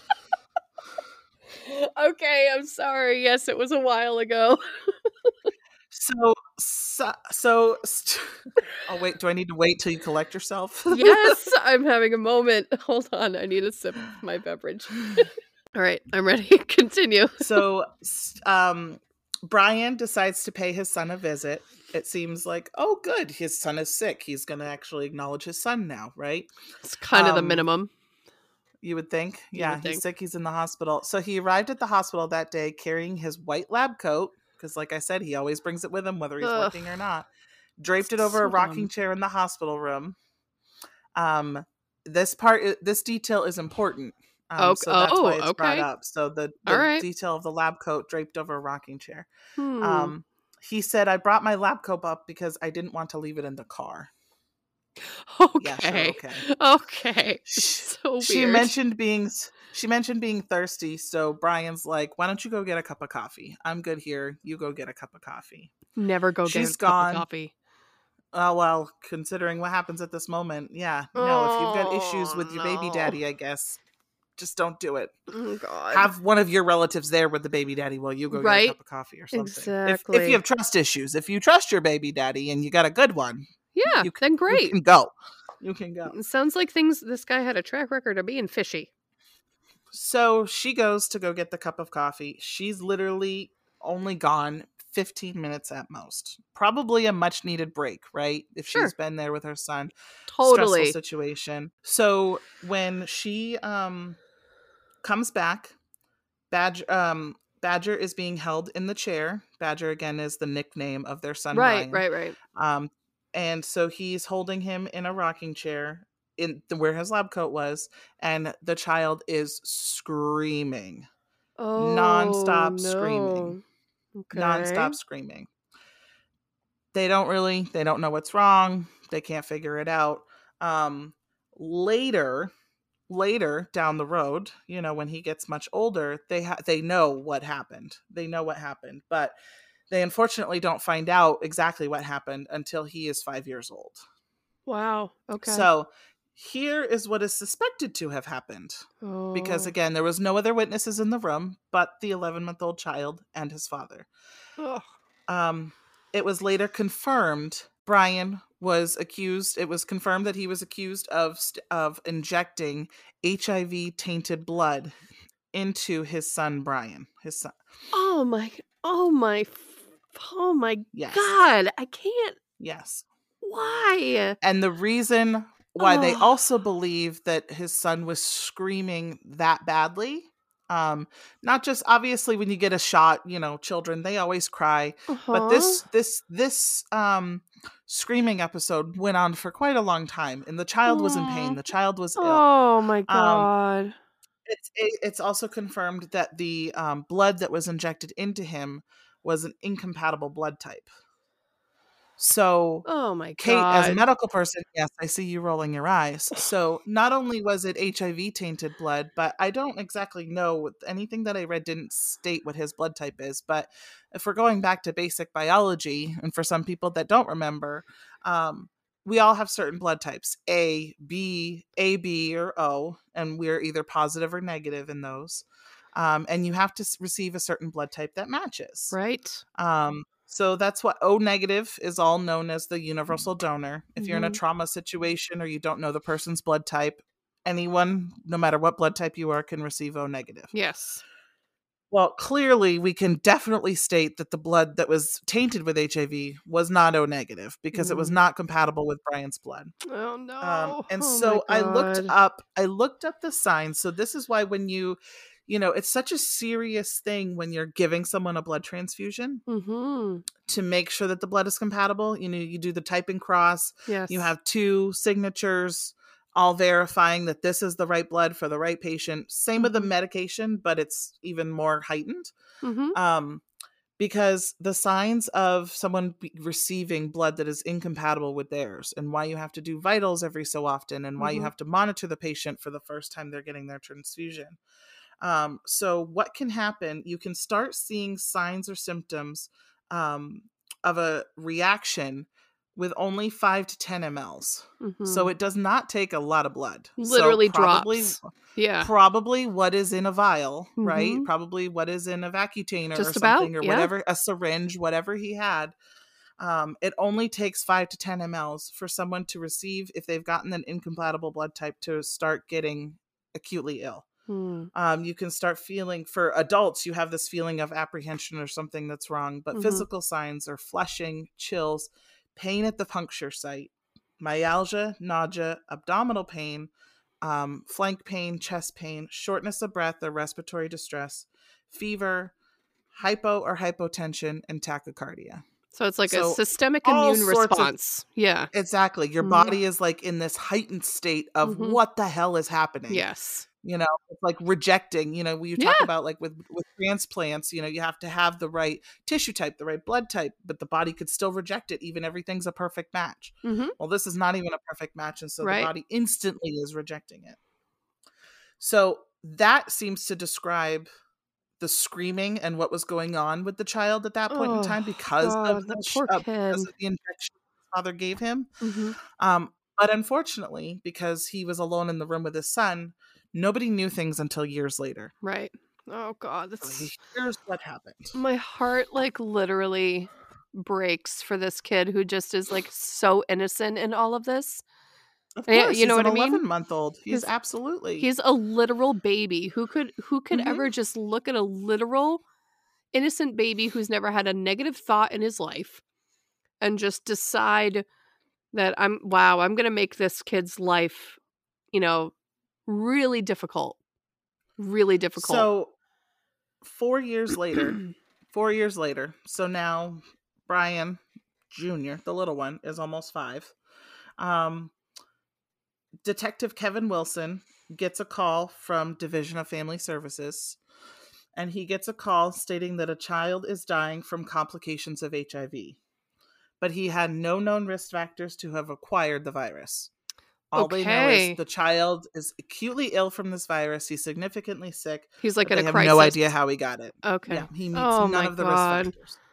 Okay, I'm sorry. Yes, it was a while ago. So, so, so st- oh wait, do I need to wait till you collect yourself? Yes, I'm having a moment. Hold on, I need a sip of my beverage. All right, I'm ready. Continue. So, s- um, Brian decides to pay his son a visit. It seems like, oh, good, his son is sick. He's going to actually acknowledge his son now, right? It's kind of the Um, minimum. You would think. You Yeah, would he's think. sick. He's in the hospital. So he arrived at the hospital that day carrying his white lab coat, because, like I said, he always brings it with him, whether he's Ugh. working or not. Draped it over So a rocking dumb. chair in the hospital room. Um, this part, i- this detail is important. Um, Oh, so that's oh, why it's brought okay. up. So the, All the right. detail of the lab coat draped over a rocking chair. Hmm. Um, he said, "I brought my lab coat up because I didn't want to leave it in the car." Yeah, sure, Okay. okay. Okay. Sh- So She weird. mentioned being s- she mentioned being thirsty, so Brian's like, "Why don't you go get a cup of coffee? I'm good here. You go get a cup of coffee." Never go get She's a cup gone. of coffee. Oh well, considering what happens at this moment, yeah. No, if you've got issues Oh with your baby no. daddy, I guess just don't do it. Oh God. Have one of your relatives there with the baby daddy while you go get a Right. cup of coffee or something. If if Exactly. you have trust issues, if you trust your baby daddy and you got a good one, Yeah. you can, Then you great. can go. You can go. It sounds like things. This guy had a track record of being fishy. So she goes to go get the cup of coffee. She's literally only gone fifteen minutes at most. Probably a much needed break, right? If Sure. she's been there with her son. Totally. Stressful situation. So when she um comes back, Badger um Badger is being held in the chair. Badger again is the nickname of their son Right. Brian. Right. Right. Um and so he's holding him in a rocking chair in the, where his lab coat was, and the child is screaming. Oh Non-stop no. screaming. Okay. Non-stop screaming. They don't really, they don't know what's wrong. They can't figure it out. Um, later, later down the road, you know, when he gets much older, they ha- they know what happened. They know what happened, but they unfortunately don't find out exactly what happened until he is five years old. Wow. Okay. So here is what is suspected to have happened. oh. Because again, there was no other witnesses in the room but the eleven-month-old child and his father. Ugh. Um, it was later confirmed Brian was accused. It was confirmed that he was accused of st- of injecting H I V tainted blood into his son Brian. His son. Oh my. Oh my. f- Oh my Yes. God. I can't. Yes. Why? And the reason why they Oh. also believe that his son was screaming that badly, um, not just obviously when you get a shot, you know, children, they always cry. Uh-huh. But this this this um screaming episode went on for quite a long time, and the child was in pain. Aw. The child was ill. Oh my Um, God. it's it, it's also confirmed that the um, blood that was injected into him was an incompatible blood type. So, Oh my Kate, as a God. medical person, yes, I see you rolling your eyes. So, not only was it H I V tainted blood, but I don't exactly know what- anything that I read didn't state what his blood type is. But if we're going back to basic biology, and for some people that don't remember, um, we all have certain blood types: A, B, A, B, or O, and we're either positive or negative in those. Um, and you have to s- receive a certain blood type that matches. Right. Um, so that's what O negative is all known as the universal donor. If you're in a Mhm. trauma situation or you don't know the person's blood type, anyone, no matter what blood type you are, can receive O negative. Yes. Well, clearly we can definitely state that the blood that was tainted with H I V was not O negative because it was Mm. not compatible with Brian's blood. Oh no. Um, and oh so my I looked God. up, I looked up the signs. So this is why when you, you know, it's such a serious thing when you're giving someone a blood transfusion Mm-hmm. to make sure that the blood is compatible. You know, you do the type and cross. Yes. You have two signatures, all verifying that this is the right blood for the right patient. Same with the Mhm. medication, but it's even more heightened. Mm-hmm. Um, because the signs of someone be- receiving blood that is incompatible with theirs, and why you have to do vitals every so often, and why you Mhm. have to monitor the patient for the first time they're getting their transfusion. Um, so what can happen? You can start seeing signs or symptoms um, of a reaction with only five to ten milliliters. Mm-hmm. So it does not take a lot of blood. Literally so probably, drops. Yeah. probably what is in a vial, right? Mhm. Probably what is in a Vacutainer Just or about, something, or yeah. whatever, a syringe, whatever he had. Um, it only takes five to ten milliliters for someone to receive, if they've gotten an incompatible blood type, to start getting acutely ill. Hmm. Um, you can start feeling, for adults, you have this feeling of apprehension or something that's wrong, but Mhm. physical signs are flushing, chills, pain at the puncture site, myalgia, nausea, abdominal pain, um, flank pain, chest pain, shortness of breath or respiratory distress, fever, hypo or hypotension, and tachycardia. So it's like a So systemic all immune sorts of- response. Yeah. Exactly. Your Mhm. body is like in this heightened state of Mhm. what the hell is happening. Yes. You know, it's like rejecting, you know, when you Yeah. talk about like with, with transplants, you know, you have to have the right tissue type, the right blood type, but the body could still reject it. Even everything's a perfect match. Mm-hmm. Well, this is not even a perfect match. And so Right. the body instantly is rejecting it. So that seems to describe the screaming and what was going on with the child at that point in time Oh, because God, of the that sh- poor uh, kid. because of the injection his father gave him. Mm-hmm. Um, but unfortunately, because he was alone in the room with his son, nobody knew things until years later. Right. Oh God, So that's here's what happened. my heart. Like literally breaks for this kid who just is like so innocent in all of this. Of Yeah, course, you know he's what I an mean? eleven month old. He's He's- absolutely. He's a literal baby. Who could who could Mhm. ever just look at a literal innocent baby who's never had a negative thought in his life and just decide that I'm wow, I'm going to make this kid's life, you know, really difficult. Really difficult. So four years later, four years later, so now Brian Junior, the little one, is almost five. Um, Detective Kevin Wilson gets a call from Division of Family Services, and he gets a call stating that a child is dying from complications of H I V. But he had no known risk factors to have acquired the virus. All they know Okay. is the child is acutely ill from this virus. He's significantly sick. He's like but in they a have crisis. no idea how he got it. Okay. Yeah, he meets Oh none my of the God. risk factors.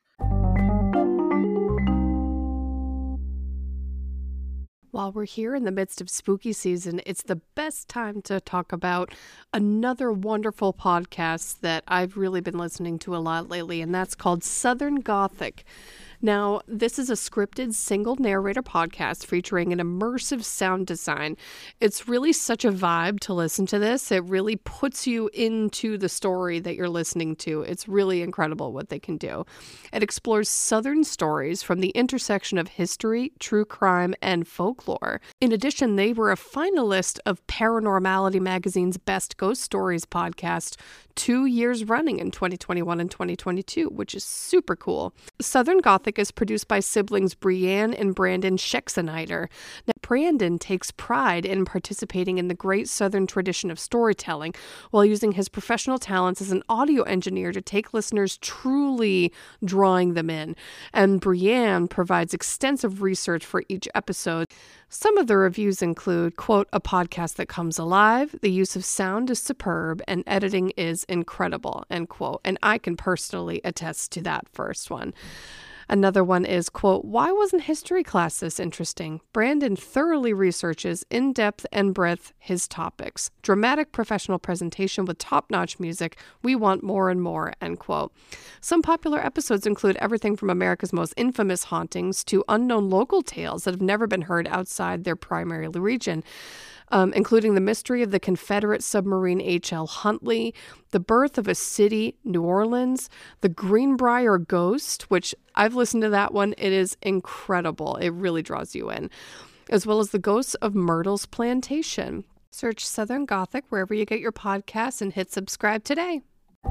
While we're here in the midst of spooky season, it's the best time to talk about another wonderful podcast that I've really been listening to a lot lately, and that's called Southern Gothic. Now, this is a scripted single narrator podcast featuring an immersive sound design. It's really such a vibe to listen to this. It really puts you into the story that you're listening to. It's really incredible what they can do. It explores Southern stories from the intersection of history, true crime, and folklore. In addition, they were a finalist of Paranormality Magazine's Best Ghost Stories podcast two years running in twenty twenty-one and twenty twenty-two, which is super cool. Southern Gothic Gothic is produced by siblings Brienne and Brandon Schexenheider. Now, Brandon takes pride in participating in the great Southern tradition of storytelling while using his professional talents as an audio engineer to take listeners truly drawing them in. And Brienne provides extensive research for each episode. Some of the reviews include, quote, a podcast that comes alive, the use of sound is superb, and editing is incredible, end quote. And I can personally attest to that first one. Another one is, quote, why wasn't history class this interesting? Brandon thoroughly researches in depth and breadth his topics. Dramatic professional presentation with top-notch music. We want more and more, end quote. Some popular episodes include everything from America's most infamous hauntings to unknown local tales that have never been heard outside their primary region. Um, including the mystery of the Confederate submarine H L Huntley, the birth of a city, New Orleans, the Greenbrier Ghost, which I've listened to that one. It is incredible. It really draws you in, as well as the ghosts of Myrtle's Plantation. Search Southern Gothic wherever you get your podcasts and hit subscribe today.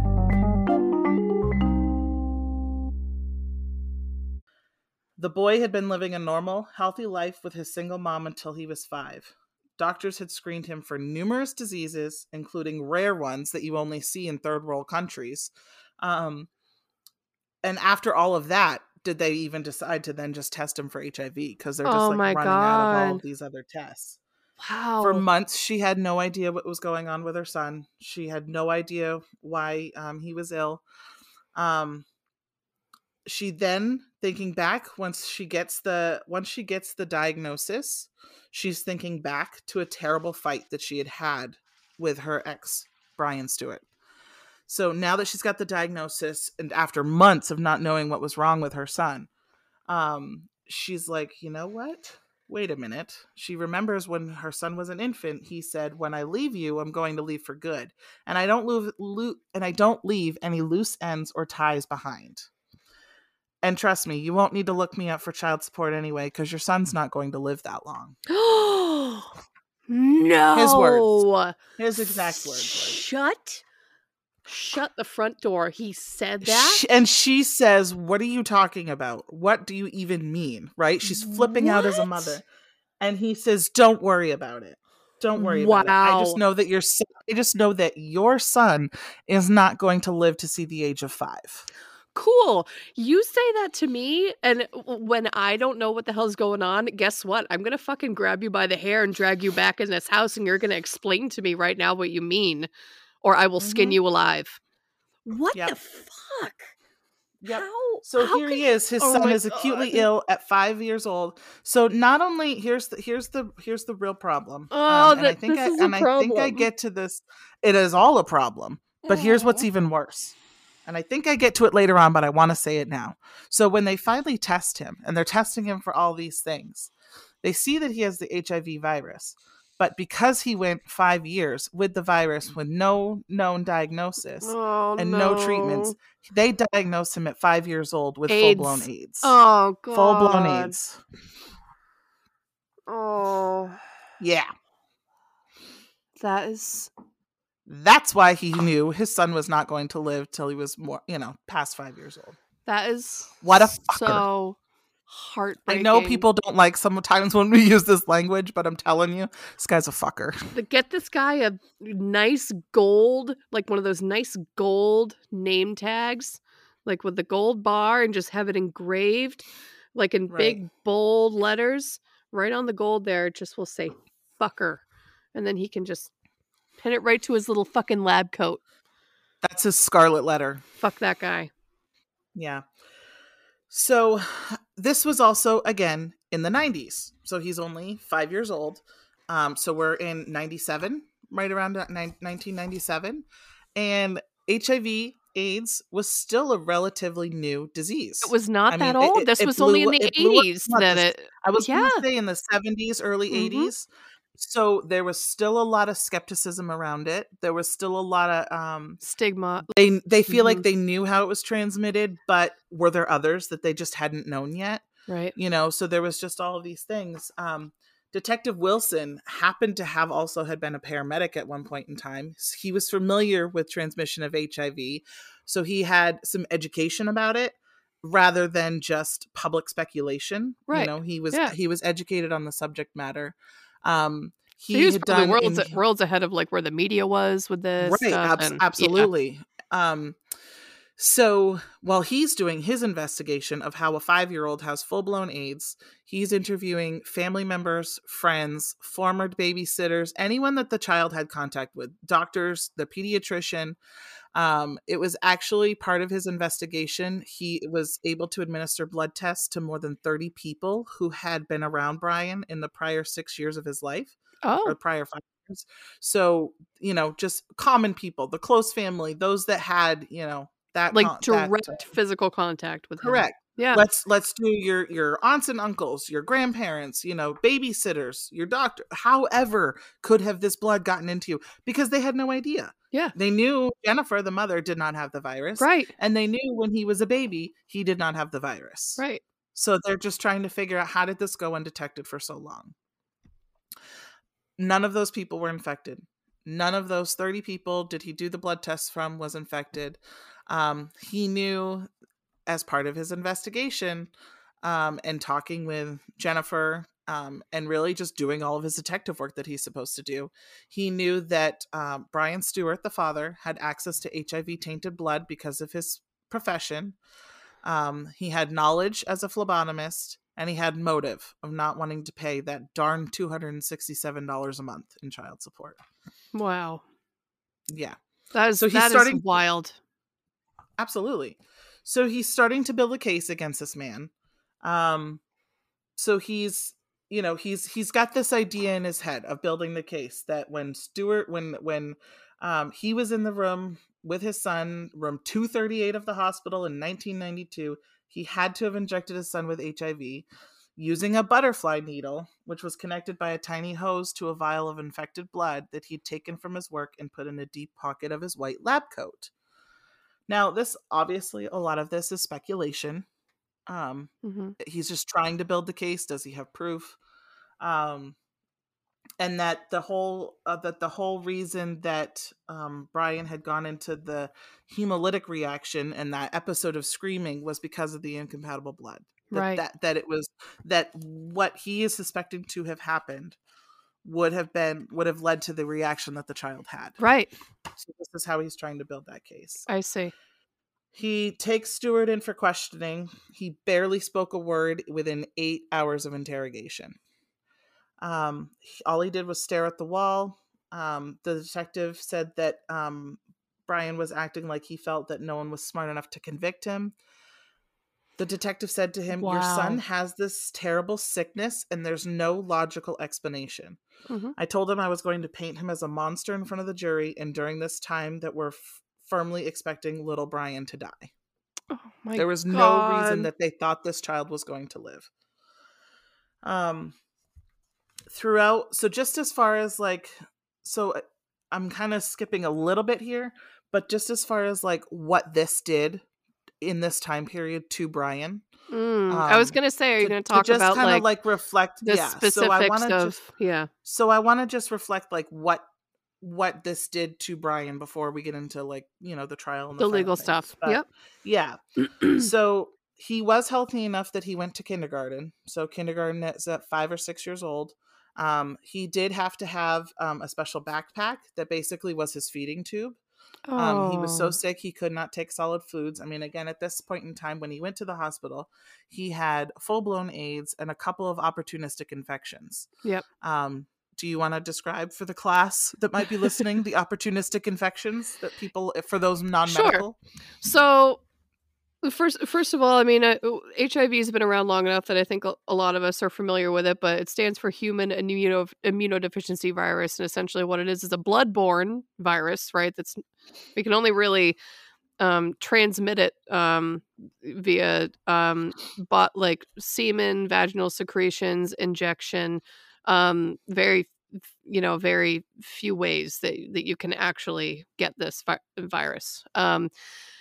The boy had been living a normal, healthy life with his single mom until he was five. Doctors had screened him for numerous diseases, including rare ones that you only see in third world countries. Um, and after all of that, did they even decide to then just test him for H I V? Because they're just Oh like my running out of all God. of these other tests. Wow. For months, she had no idea what was going on with her son. She had no idea why um, he was ill. Um, she then, thinking back, once she gets the once she gets the diagnosis, she's thinking back to a terrible fight that she had had with her ex, Brian Stewart. So now that she's got the diagnosis, and after months of not knowing what was wrong with her son, um, she's like, you know what? Wait a minute. She remembers when her son was an infant, he said, when I leave you, I'm going to leave for good. And I don't leave, lo- and I don't leave any loose ends or ties behind. And trust me, you won't need to look me up for child support anyway, because your son's not going to live that long. No. His words. His exact words. were, Shut. Shut the front door. He said that? She- and she says, what are you talking about? What do you even mean? Right? She's flipping out as a What? mother. And he says, don't worry about it. Don't worry about it. I just Wow. know that your son, I just know that your son is not going to live to see the age of five. Cool. You say that to me, and w- when I don't know what the hell's going on, guess what? I'm going to fucking grab you by the hair and drag you back in this house, and you're going to explain to me right now what you mean, or I will skin Mhm. you alive. What Yep. the fuck? Yep. How? So how here could- he is. His Oh son my is acutely God. ill at five years old. So not only here's the here's the here's the real problem. Oh, and I that- think this I is a and I think I problem. get to this. It is all a problem. But here's what's Aw. even worse. And I think I get to it later on, but I want to say it now. So when they finally test him, and they're testing him for all these things, they see that he has the H I V virus. But because he went five years with the virus with no known diagnosis Oh, and no. treatments, they diagnose him at five years old with AIDS. full-blown AIDS. Oh, God. Full-blown AIDS. Oh, Yeah. that is... That's why he knew his son was not going to live till he was more, you know, past five years old. That is What a fucker. so I heartbreaking. know people don't like sometimes when we use this language, but I'm telling you, this guy's a fucker. Like, get this guy a nice gold, like one of those nice gold name tags, like with the gold bar, and just have it engraved, like in Right. big bold letters, right on the gold there. It just will say "fucker," and then he can just pin it right to his little fucking lab coat. That's his scarlet letter. Fuck that guy. Yeah. So this was also, again, in the nineties. So he's only five years old. Um, so we're in ninety-seven, right around ni- nineteen ninety-seven. And H I V AIDS was still a relatively new disease. It was not I that mean, it- old. it- this it was only in blew- the it blew up eighties as much that as- it. I was going yeah. to say in the seventies, early Mhm. eighties. So there was still a lot of skepticism around it. There was still a lot of um Stigma. they they feel Mhm. like they knew how it was transmitted, but were there others that they just hadn't known yet? Right. You know, so there was just all of these things. Um Detective Wilson happened to have also had been a paramedic at one point in time. He was familiar with transmission of H I V, so he had some education about it. rather than just public speculation. Right. You know, he was Yeah. he was educated on the subject matter. Um, So he, he was had probably done worlds in, worlds ahead of like where the media was with this right, stuff. abs- And yeah. absolutely. Um, so while he's doing his investigation of how a five-year-old has full-blown AIDS, he's interviewing family members, friends, former babysitters, anyone that the child had contact with, doctors, the pediatrician. Um, it was actually part of his investigation. He was able to administer blood tests to more than thirty people who had been around Brian in the prior six years of his life, or Oh, prior five years. So, you know, just common people, the close family, those that had, you know, that like con- that direct uh, physical contact with him. correct. Yeah. Let's let's do your your aunts and uncles, your grandparents, you know, babysitters, your doctor. However, could have this blood gotten into you? Because they had no idea. Yeah. They knew Jennifer, the mother, did not have the virus. Right. And they knew when he was a baby, he did not have the virus. Right. So they're just trying to figure out, how did this go undetected for so long? None of those people were infected. None of those thirty people did he do the blood tests from was infected. Um, he knew, as part of his investigation, um, and talking with Jennifer, um, and really just doing all of his detective work that he's supposed to do, he knew that um, Brian Stewart, the father, had access to H I V tainted blood because of his profession. Um, he had knowledge as a phlebotomist, and he had motive of not wanting to pay that darn two hundred sixty-seven dollars a month in child support. Wow. Yeah. That is So he's that is starting- wild. Absolutely. So he's starting to build a case against this man. Um, so he's, you know, he's he's got this idea in his head of building the case that when Stewart, when when um, he was in the room with his son, room two thirty-eight of the hospital in nineteen ninety-two, he had to have injected his son with H I V using a butterfly needle, which was connected by a tiny hose to a vial of infected blood that he'd taken from his work and put in a deep pocket of his white lab coat. Now, this, obviously, a lot of this is speculation. Um, hmm he's just trying to build the case. Does he have proof? Um, and that the whole uh, that the whole reason that um, Brian had gone into the hemolytic reaction and that episode of screaming was because of the incompatible blood. That, Right. That that it was that what he is suspecting to have happened would have been would have led to the reaction that the child had. Right. So this is how he's trying to build that case. I see. He takes Stewart in for questioning. He barely spoke a word within eight hours of interrogation. Um, he- all he did was stare at the wall. Um, the detective said that um, Brian was acting like he felt that no one was smart enough to convict him. The detective said to him, "Your son Wow. has this terrible sickness, and there's no logical explanation." hmm I told him I was going to paint him as a monster in front of the jury, and during this time that we're f- firmly expecting little Brian to die. Oh my There was no God. reason that they thought this child was going to live. Um, throughout, so just as far as like, so uh, I'm kind of skipping a little bit here, but just as far as like what this did in this time period to Brian, Mm, I was um, gonna say, are you to, gonna to talk just about kind of like, like reflect, the yeah. So I specifics want to of just, yeah. so I want to just reflect like what what this did to Brian before we get into like, you know, the trial and the, The final legal things. stuff. But Yep. yeah, so he was healthy enough that he went to kindergarten. So kindergarten is at five or six years old. Um, he did have to have um, a special backpack that basically was his feeding tube. Um, he was so Oh. sick he could not take solid foods. I mean, again, at this point in time, when he went to the hospital, he had full-blown AIDS and a couple of opportunistic infections. Yep. Um, do you want to describe for the class that might be listening the opportunistic infections that people, for those non-medical? So first, first of all, I mean, uh, H I V has been around long enough that I think a, a lot of us are familiar with it. But it stands for human immuno, immunodeficiency virus, and essentially what it is is a bloodborne virus, right? That's we can only really um, transmit it um, via um, but like semen, vaginal secretions, injection. Um, very, you know, very few ways that that you can actually get this vi- virus. Um,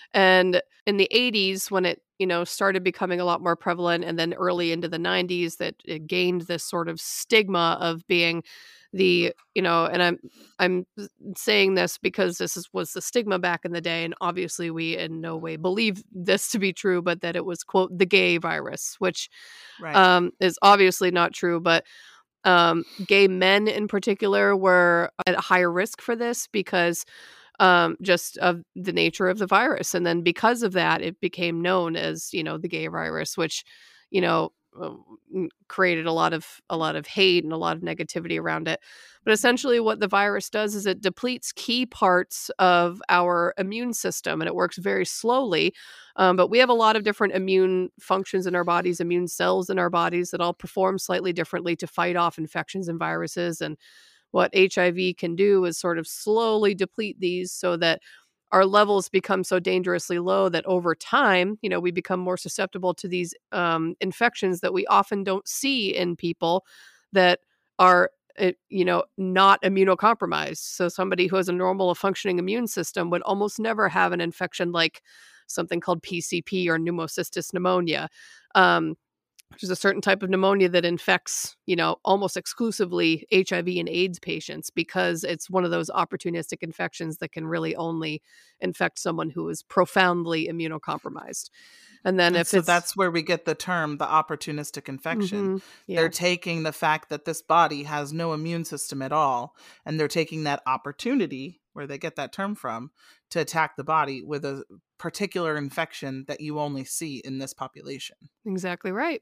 And in the eighties, when it, you know, started becoming a lot more prevalent, and then early into the nineties, that it gained this sort of stigma of being the, you know, and I'm I'm saying this because this is, was the stigma back in the day, and obviously we in no way believe this to be true, but that it was, quote, the gay virus, which Right. um, is obviously not true, but um, gay men in particular were at a higher risk for this because um, just of the nature of the virus. And then because of that, it became known as, you know, the gay virus, which, you know, um, created a lot of a lot of hate and a lot of negativity around it. But essentially what the virus does is it depletes key parts of our immune system, and it works very slowly. Um, but we have a lot of different immune functions in our bodies, immune cells in our bodies that all perform slightly differently to fight off infections and viruses. And what H I V can do is sort of slowly deplete these so that our levels become so dangerously low that over time, you know, we become more susceptible to these um, infections that we often don't see in people that are, uh, you know, not immunocompromised. So somebody who has a normal functioning immune system would almost never have an infection like something called P C P or pneumocystis pneumonia. Um, which is a certain type of pneumonia that infects, you know, almost exclusively H I V and AIDS patients, because it's one of those opportunistic infections that can really only infect someone who is profoundly immunocompromised. And then And if so it's, that's where we get the term, the opportunistic infection. Mhm, yeah, They're taking the fact that this body has no immune system at all, and they're taking that opportunity, where they get that term from, to attack the body with a particular infection that you only see in this population. exactly right.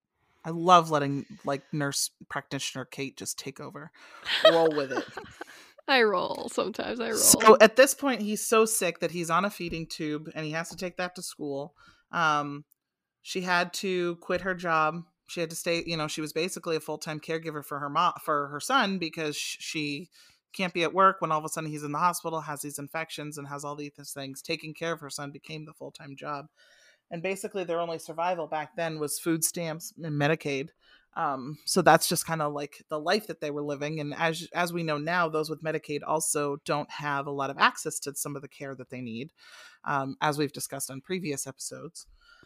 I love letting like nurse practitioner Kate just take over. Roll with it. I roll. Sometimes I roll. So at this point, he's so sick that he's on a feeding tube and he has to take that to school. Um, she had to quit her job. She had to stay, you know, she was basically a full-time caregiver for her mom, for her son, because sh- she can't be at work when all of a sudden he's in the hospital, has these infections and has all these things. Taking care of her son became the full-time job. And basically their only survival back then was food stamps and Medicaid. Um, so that's just kind of like the life that they were living. And as as we know now, those with Medicaid also don't have a lot of access to some of the care that they need, um, as we've discussed on previous episodes.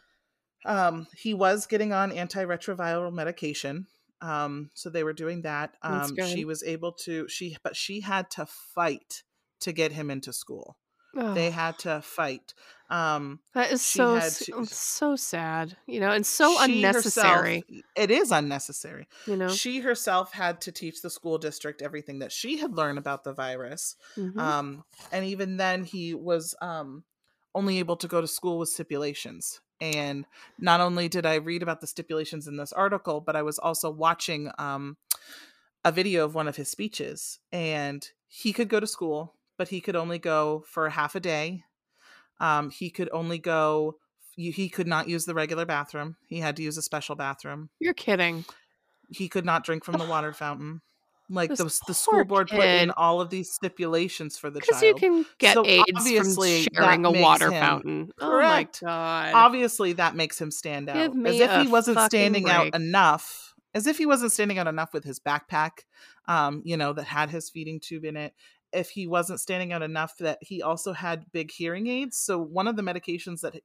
Um, he was getting on antiretroviral medication. Um, so they were doing that. That's Um, good. she was able to, she, but she had to fight to get him into school. They Ugh, had to fight. Um, that is she so had s- to, so sad, you know, and so she herself, unnecessary. it is unnecessary. You know. She herself had to teach the school district everything that she had learned about the virus. Mhm. Um, and even then he was um, only able to go to school with stipulations. And not only did I read about the stipulations in this article, but I was also watching um, a video of one of his speeches. And he could go to school, but he could only go for half a day. Um, he could only go, he could not use the regular bathroom. He had to use a special bathroom. You're kidding. He could not drink from the water fountain. Like This the, the poor school board put in kid. all of these stipulations for the Because you child. can get So AIDS from obviously sharing that a makes water him- fountain. Correct. Oh my god. Obviously that makes him stand out. Give As me if he a wasn't fucking standing out break. enough. As if he wasn't standing out enough with his backpack, um, you know, that had his feeding tube in it. If he wasn't standing out enough that he also had big hearing aids. So one of the medications that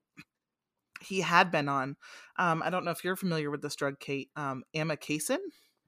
he had been on, um, I don't know if you're familiar with this drug, Kate, um, amikacin.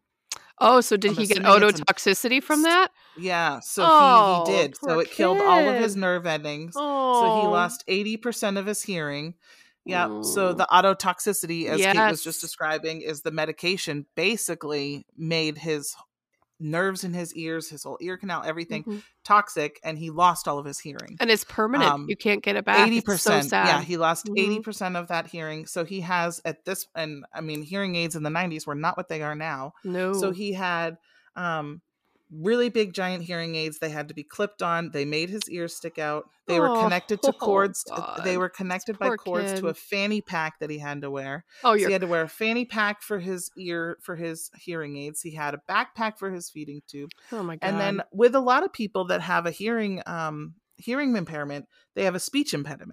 Oh, so did I'm he get assuming it's an- ototoxicity from that? Yeah, so Oh, he, he did. poor So it killed all of his kid. nerve endings. Oh. So he lost eighty percent of his hearing. Yeah. So Mm. the ototoxicity, as Kate was just Yes. describing, is the medication basically made his nerves in his ears, his whole ear canal, everything Mhm. toxic, and he lost all of his hearing. And it's permanent. Um, you can't get it back. Eighty It's so percent. sad. Yeah, he lost Mhm. eighty percent of that hearing. So he has at this, and I mean, hearing aids in the nineties were not what they are now. No. So he had um, really big, giant hearing aids. They had to be clipped on. They made his ears stick out. They were Oh, connected to cords. God. They were connected by Poor cords to kid. a fanny pack that he had to wear. Oh, So he you're had to wear a fanny pack for his ear, for his hearing aids. He had a backpack for his feeding tube. oh my god. And then with a lot of people that have a hearing um, hearing impairment, they have a speech impediment.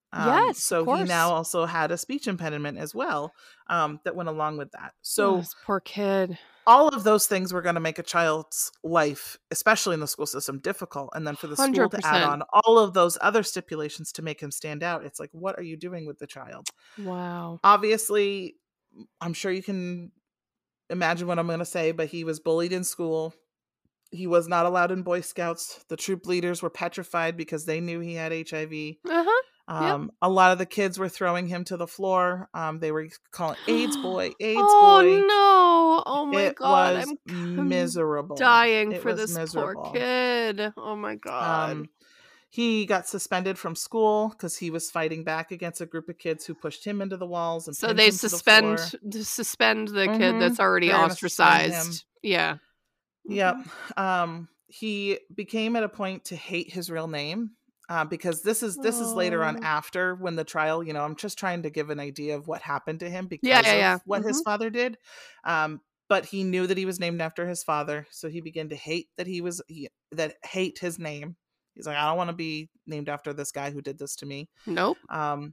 Um, Yes, of so he now course. also had a speech impediment as well, um, that went along with that. Oh, So this poor kid. all of those things were going to make a child's life, especially in the school system, difficult. And then for the school to add one hundred percent. on all of those other stipulations to make him stand out, it's like, what are you doing with the child? Wow. Obviously, I'm sure you can imagine what I'm going to say, but he was bullied in school. He was not allowed in Boy Scouts. The troop leaders were petrified because they knew he had H I V. Uh-huh. Yep. Um, a lot of the kids were throwing him to the floor. Um, they were calling AIDS boy, AIDS Oh boy. no. Oh my It God. was I'm, I'm miserable. dying It for was this poor miserable. kid. Oh my God. Um, he got suspended from school because he was fighting back against a group of kids who pushed him into the walls and So pinned they him to the suspend floor. to suspend the kid Mhm. that's already They're gonna suspend him. ostracized. Yeah. Yep. Mhm. Um, he became at a point to hate his real name. Uh, because this is this is later on Oh. after when the trial, you know, I'm just trying to give an idea of what happened to him because Yeah, yeah, yeah. of what his Mhm. father did. Um, but he knew that he was named after his father, so he began to hate that he was he, that hate his name. He's like, I don't want to be named after this guy who did this to me. Nope. Um,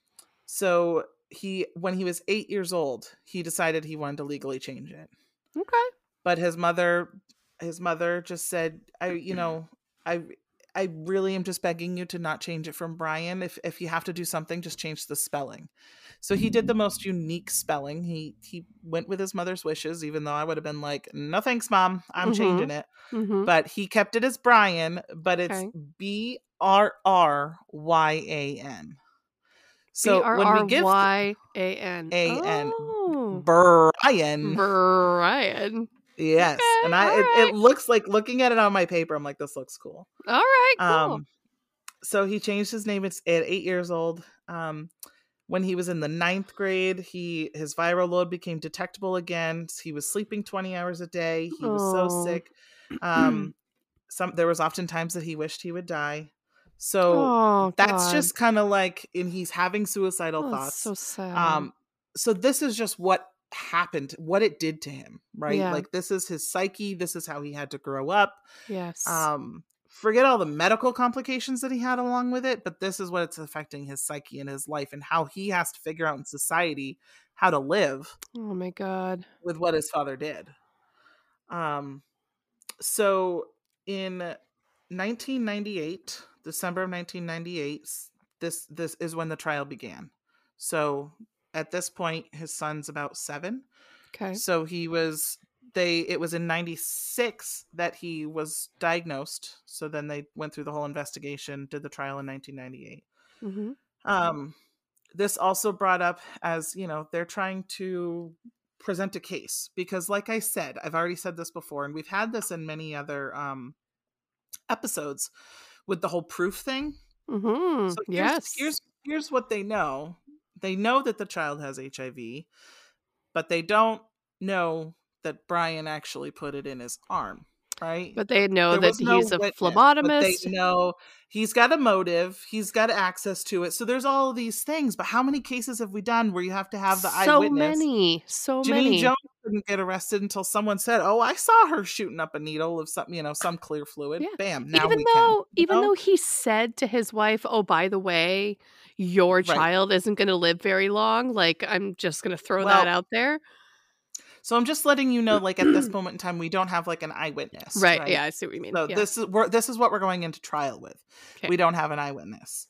so he, when he was eight years old, he decided he wanted to legally change it. Okay. But his mother, his mother just said, I, you know, I, I really am just begging you to not change it from Brian. If if you have to do something, just change the spelling. So he did the most unique spelling. He he went with his mother's wishes, even though I would have been like, no thanks, Mom. I'm Mhm. changing it. Mhm. But he kept it as Brian, but it's Okay. B R R Y A N. B So R when we R give Y A N. A N, Oh. Brian. Brian. Yes. Okay. And All I it, right. it looks like, looking at it on my paper, I'm like, this looks cool. All right. Cool. Um so he changed his name at at eight years old. Um when he was in the ninth grade, he his viral load became detectable again. He was sleeping twenty hours a day. He was so Oh. sick. Um some there was often times that he wished he would die. So Oh that's God. just kind of like, and he's having suicidal Oh, that's thoughts. so sad. Um so this is just what happened, what it did to him, right? Yeah. Like, this is his psyche, this is how he had to grow up. Yes. Um forget all the medical complications that he had along with it, but this is what it's affecting his psyche and his life and how he has to figure out in society how to live Oh my God. with what his father did. Um so in nineteen ninety-eight, December of nineteen ninety-eight, this this is when the trial began. So at this point, his son's about seven. Okay. So he was they it was in ninety-six that he was diagnosed. So then they went through the whole investigation, did the trial in nineteen ninety-eight. Mm-hmm. Um this also brought up, as you know, they're trying to present a case because, like I said, I've already said this before, and we've had this in many other um episodes with the whole proof thing. Mm-hmm. So here's Yes. here's here's what they know. They know that the child has H I V, but they don't know that Brian actually put it in his arm, right? But they know There that was no he's a witness, but they phlebotomist. know he's got a motive, he's got access to it. So there's all of these things, but how many cases have we done where you have to have the So eyewitness? many. So Jimmy many. Jones didn't get arrested until someone said, "Oh, I saw her shooting up a needle of some, you know, some clear fluid." Yeah. Bam, now Even we though, can. you even know? though he said to his wife, "Oh, by the way, your Right. child isn't going to live very long." Like, I'm just going to throw Well, that out there. So I'm just letting you know, like, at this moment in time, we don't have like an eyewitness, Right. right? Yeah, I see what you mean. So Yeah. this is we're, this is what we're going into trial with. Okay. We don't have an eyewitness.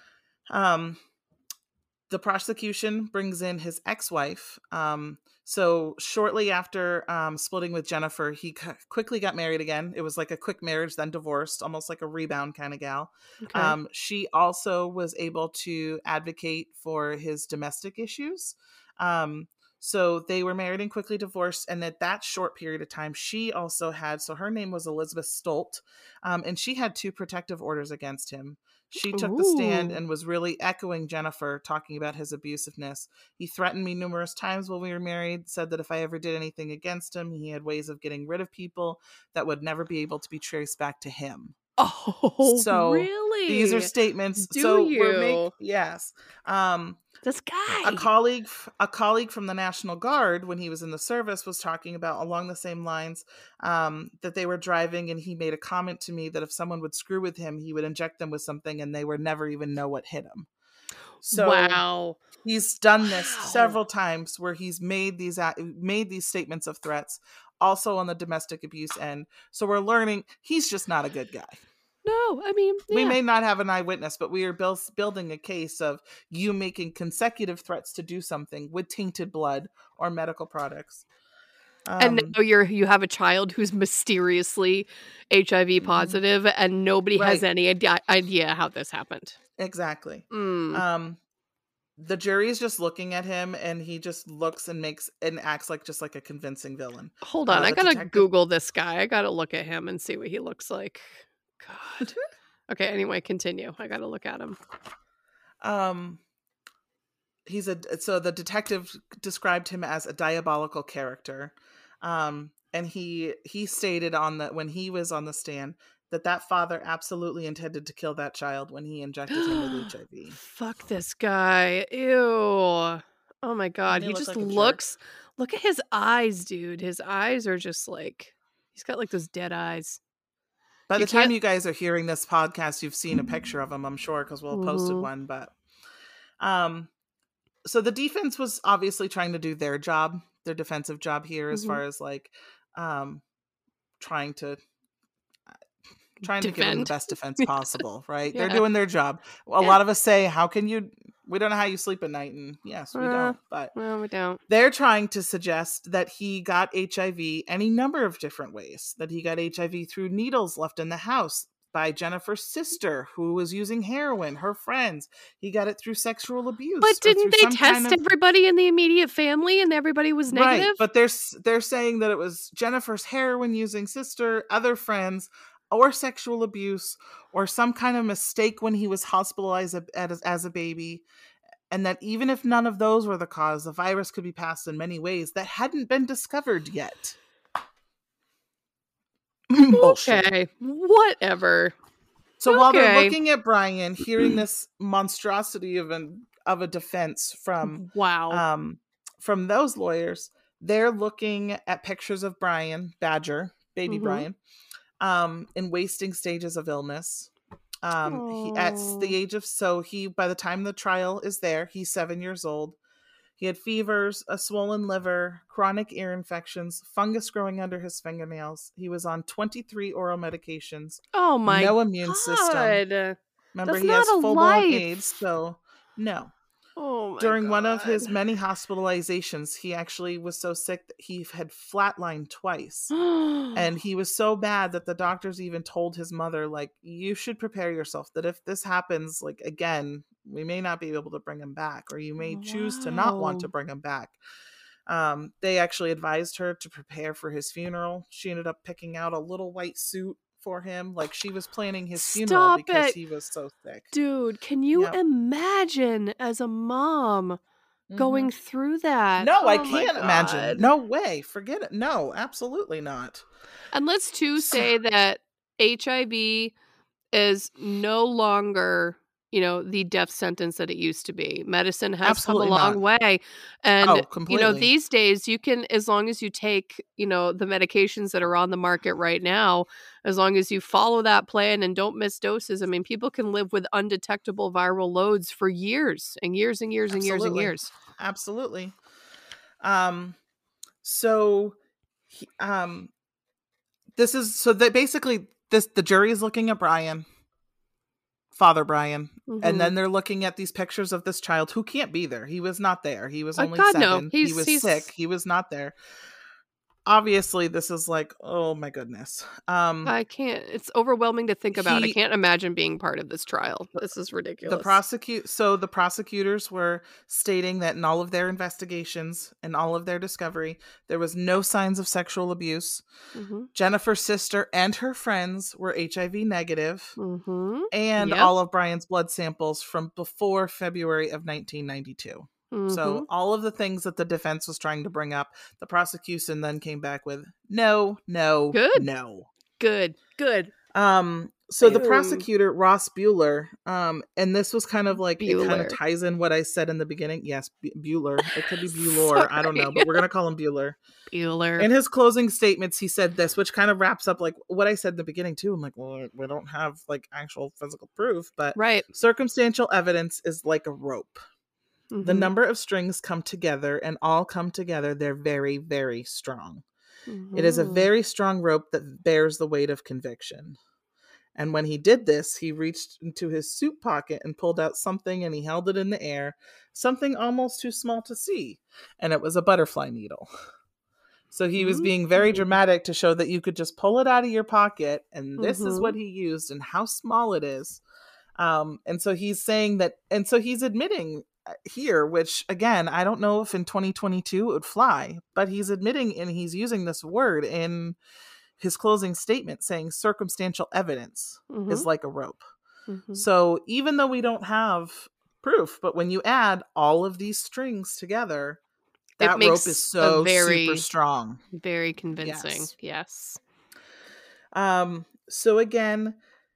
Um, the prosecution brings in his ex-wife. Um, so shortly after um, splitting with Jennifer, he c- quickly got married again. It was like a quick marriage, then divorced, almost like a rebound kind of gal. Okay. Um, she also was able to advocate for his domestic issues. Um, so they were married and quickly divorced. And at that short period of time, she also had, so her name was Elizabeth Stolt, um, and she had two protective orders against him. She took the stand Ooh. and was really echoing Jennifer, talking about his abusiveness. He threatened me numerous times while we were married, said that if I ever did anything against him, he had ways of getting rid of people that would never be able to be traced back to him. Oh, So really? these are statements. Do so you? we're make, yes. Um, This guy. a colleague, a colleague from the National Guard, when he was in the service, was talking about along the same lines, um, that they were driving, and he made a comment to me that if someone would screw with him, he would inject them with something, and they would never even know what hit him. So wow. he's done this Wow. several times where he's made these a- made these statements of threats, also on the domestic abuse end. So we're learning he's just not a good guy. No, I mean, yeah. We may not have an eyewitness, but we are build, building a case of you making consecutive threats to do something with tainted blood or medical products. And Um, now you're you have a child who's mysteriously H I V Mhm. positive, and nobody has Right. any idea, idea how this happened. exactly. Mm. Um, the jury is just looking at him, and he just looks and makes and acts like just like a convincing villain. Hold on, uh, I the gotta detective- Google this guy. I gotta look at him and see what he looks like. God. Okay, anyway, continue. I gotta look at him. Um, he's a so the detective described him as a diabolical character, um, and he he stated on the when he was on the stand that that father absolutely intended to kill that child when he injected him with H I V. Fuck this guy. Ew. Oh my god. he He look just like a jerk? looks look at his eyes, dude. His eyes are just like he's got like those dead eyes. By You the time can't- you guys are hearing this podcast, you've seen a picture of him, I'm sure, because we'll have posted Mhm. one. But um, so the defense was obviously trying to do their job, their defensive job here, as Mhm. far as like um, trying to trying to give them the Defend. best defense possible, right? They're Yeah. doing their job. A Yeah. lot of us say, "How can you?" We don't know how you sleep at night, and yes, we Uh, don't. But Well, we don't. they're trying to suggest that he got H I V any number of different ways. That he got H I V through needles left in the house by Jennifer's sister, who was using heroin, her friends. He got it through sexual abuse. But or didn't through they some test kind of- everybody in the immediate family and everybody was negative? Right, but they're s- they're saying that it was Jennifer's heroin using sister, other friends, or sexual abuse, or some kind of mistake when he was hospitalized a- as, as a baby, and that even if none of those were the cause, the virus could be passed in many ways that hadn't been discovered yet. Bullshit. Okay, whatever. So while they're Okay. looking at Brian, hearing this monstrosity of an of a defense from Wow. um, from those lawyers, they're looking at pictures of Brian Badger, baby Mhm. Brian, um, in wasting stages of illness. Um, he, at Aw. the age of so he by the time the trial is there, he's seven years old. He had fevers, a swollen liver, chronic ear infections, fungus growing under his fingernails. He was on twenty-three oral medications, Oh my no immune system. God. Remember, That's he has not a full blown life. AIDS, so no. Oh my During one of his God. many hospitalizations, he actually was so sick that he had flatlined twice. And he was so bad that the doctors even told his mother, like, you should prepare yourself that if this happens, like, again, we may not be able to bring him back, or you may choose to not want to Wow. bring him back. Um, they actually advised her to prepare for his funeral. She ended up picking out a little white suit for him. Like, she was planning his funeral Stop because it. he was so sick. Dude, can you Yep. imagine as a mom going Mhm. through that? No, I Oh my can't imagine. God. No way. Forget it. No, absolutely not. And let's too So- say that H I V is no longer, you know, the death sentence that it used to be. Medicine has Absolutely come a long not. way. And, Oh, you know, completely. these days you can, as long as you take, you know, the medications that are on the market right now, as long as you follow that plan and don't miss doses, I mean, people can live with undetectable viral loads for years and years and years and years and Absolutely. years. Absolutely. Um, so, he, um, this is so that basically this the jury is looking at Brian, Father Brian, Mhm. and then they're looking at these pictures of this child who can't be there. He was not there. He was Uh, only God, no. seven. He He's- was he's- sick. He was not there. Obviously, this is like, oh my goodness. Um, I can't, it's overwhelming to think about. I He- can't imagine being part of this trial. This is ridiculous. The prosecute so the prosecutors were stating that in all of their investigations and all of their discovery, there was no signs of sexual abuse. Mm-hmm. Jennifer's sister and her friends were H I V negative, Mm-hmm. and Yep. all of Brian's blood samples from before February of nineteen ninety-two. Mm-hmm. So all of the things that the defense was trying to bring up, the prosecution then came back with no, no, Good. no. Good, good. Um, So the Boom. prosecutor, Ross Bueller, um, and this was kind of like, it kind of Bueller. ties in what I said in the beginning. Yes, Bu- Bueller. It could be Bueller. I don't know, Sorry. but we're going to call him Bueller. Bueller. In his closing statements, he said this, which kind of wraps up like what I said in the beginning too. I'm like, well, we don't have like actual physical proof, but Right. circumstantial evidence is like a rope. The Mhm. number of strings come together and all come together. They're very, very strong. It is a Mhm. very strong rope that bears the weight of conviction. And when he did this, he reached into his suit pocket and pulled out something and he held it in the air, something almost too small to see. And it was a butterfly needle. So he was being very Mm. dramatic to show that you could just pull it out of your pocket. And this is Mhm. what he used and how small it is. Um, and so he's saying that, and so he's admitting uh, here, which again, I don't know if in twenty twenty-two it would fly, but he's admitting and he's using this word in his closing statement saying circumstantial evidence Mhm. is like a rope. Mhm. So even though we don't have proof, but when you add all of these strings together, It that rope makes is a so very- super strong. Very convincing. Yes. Yes. Um, so again,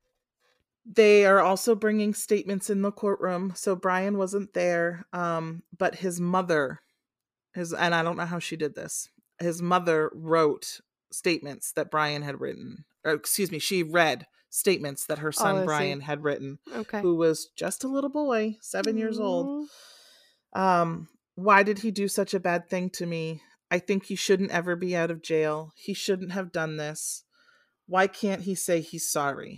they are also bringing statements in the courtroom. So Brian wasn't there, um, but his mother, his and I don't know how she did this. His mother wrote statements that Brian had written, or excuse me, she read statements that her Oh, son I see. Brian had written, Okay. who was just a little boy, seven years old. Mm. Um, why did he do such a bad thing to me? I think he shouldn't ever be out of jail. He shouldn't have done this. Why can't he say he's sorry?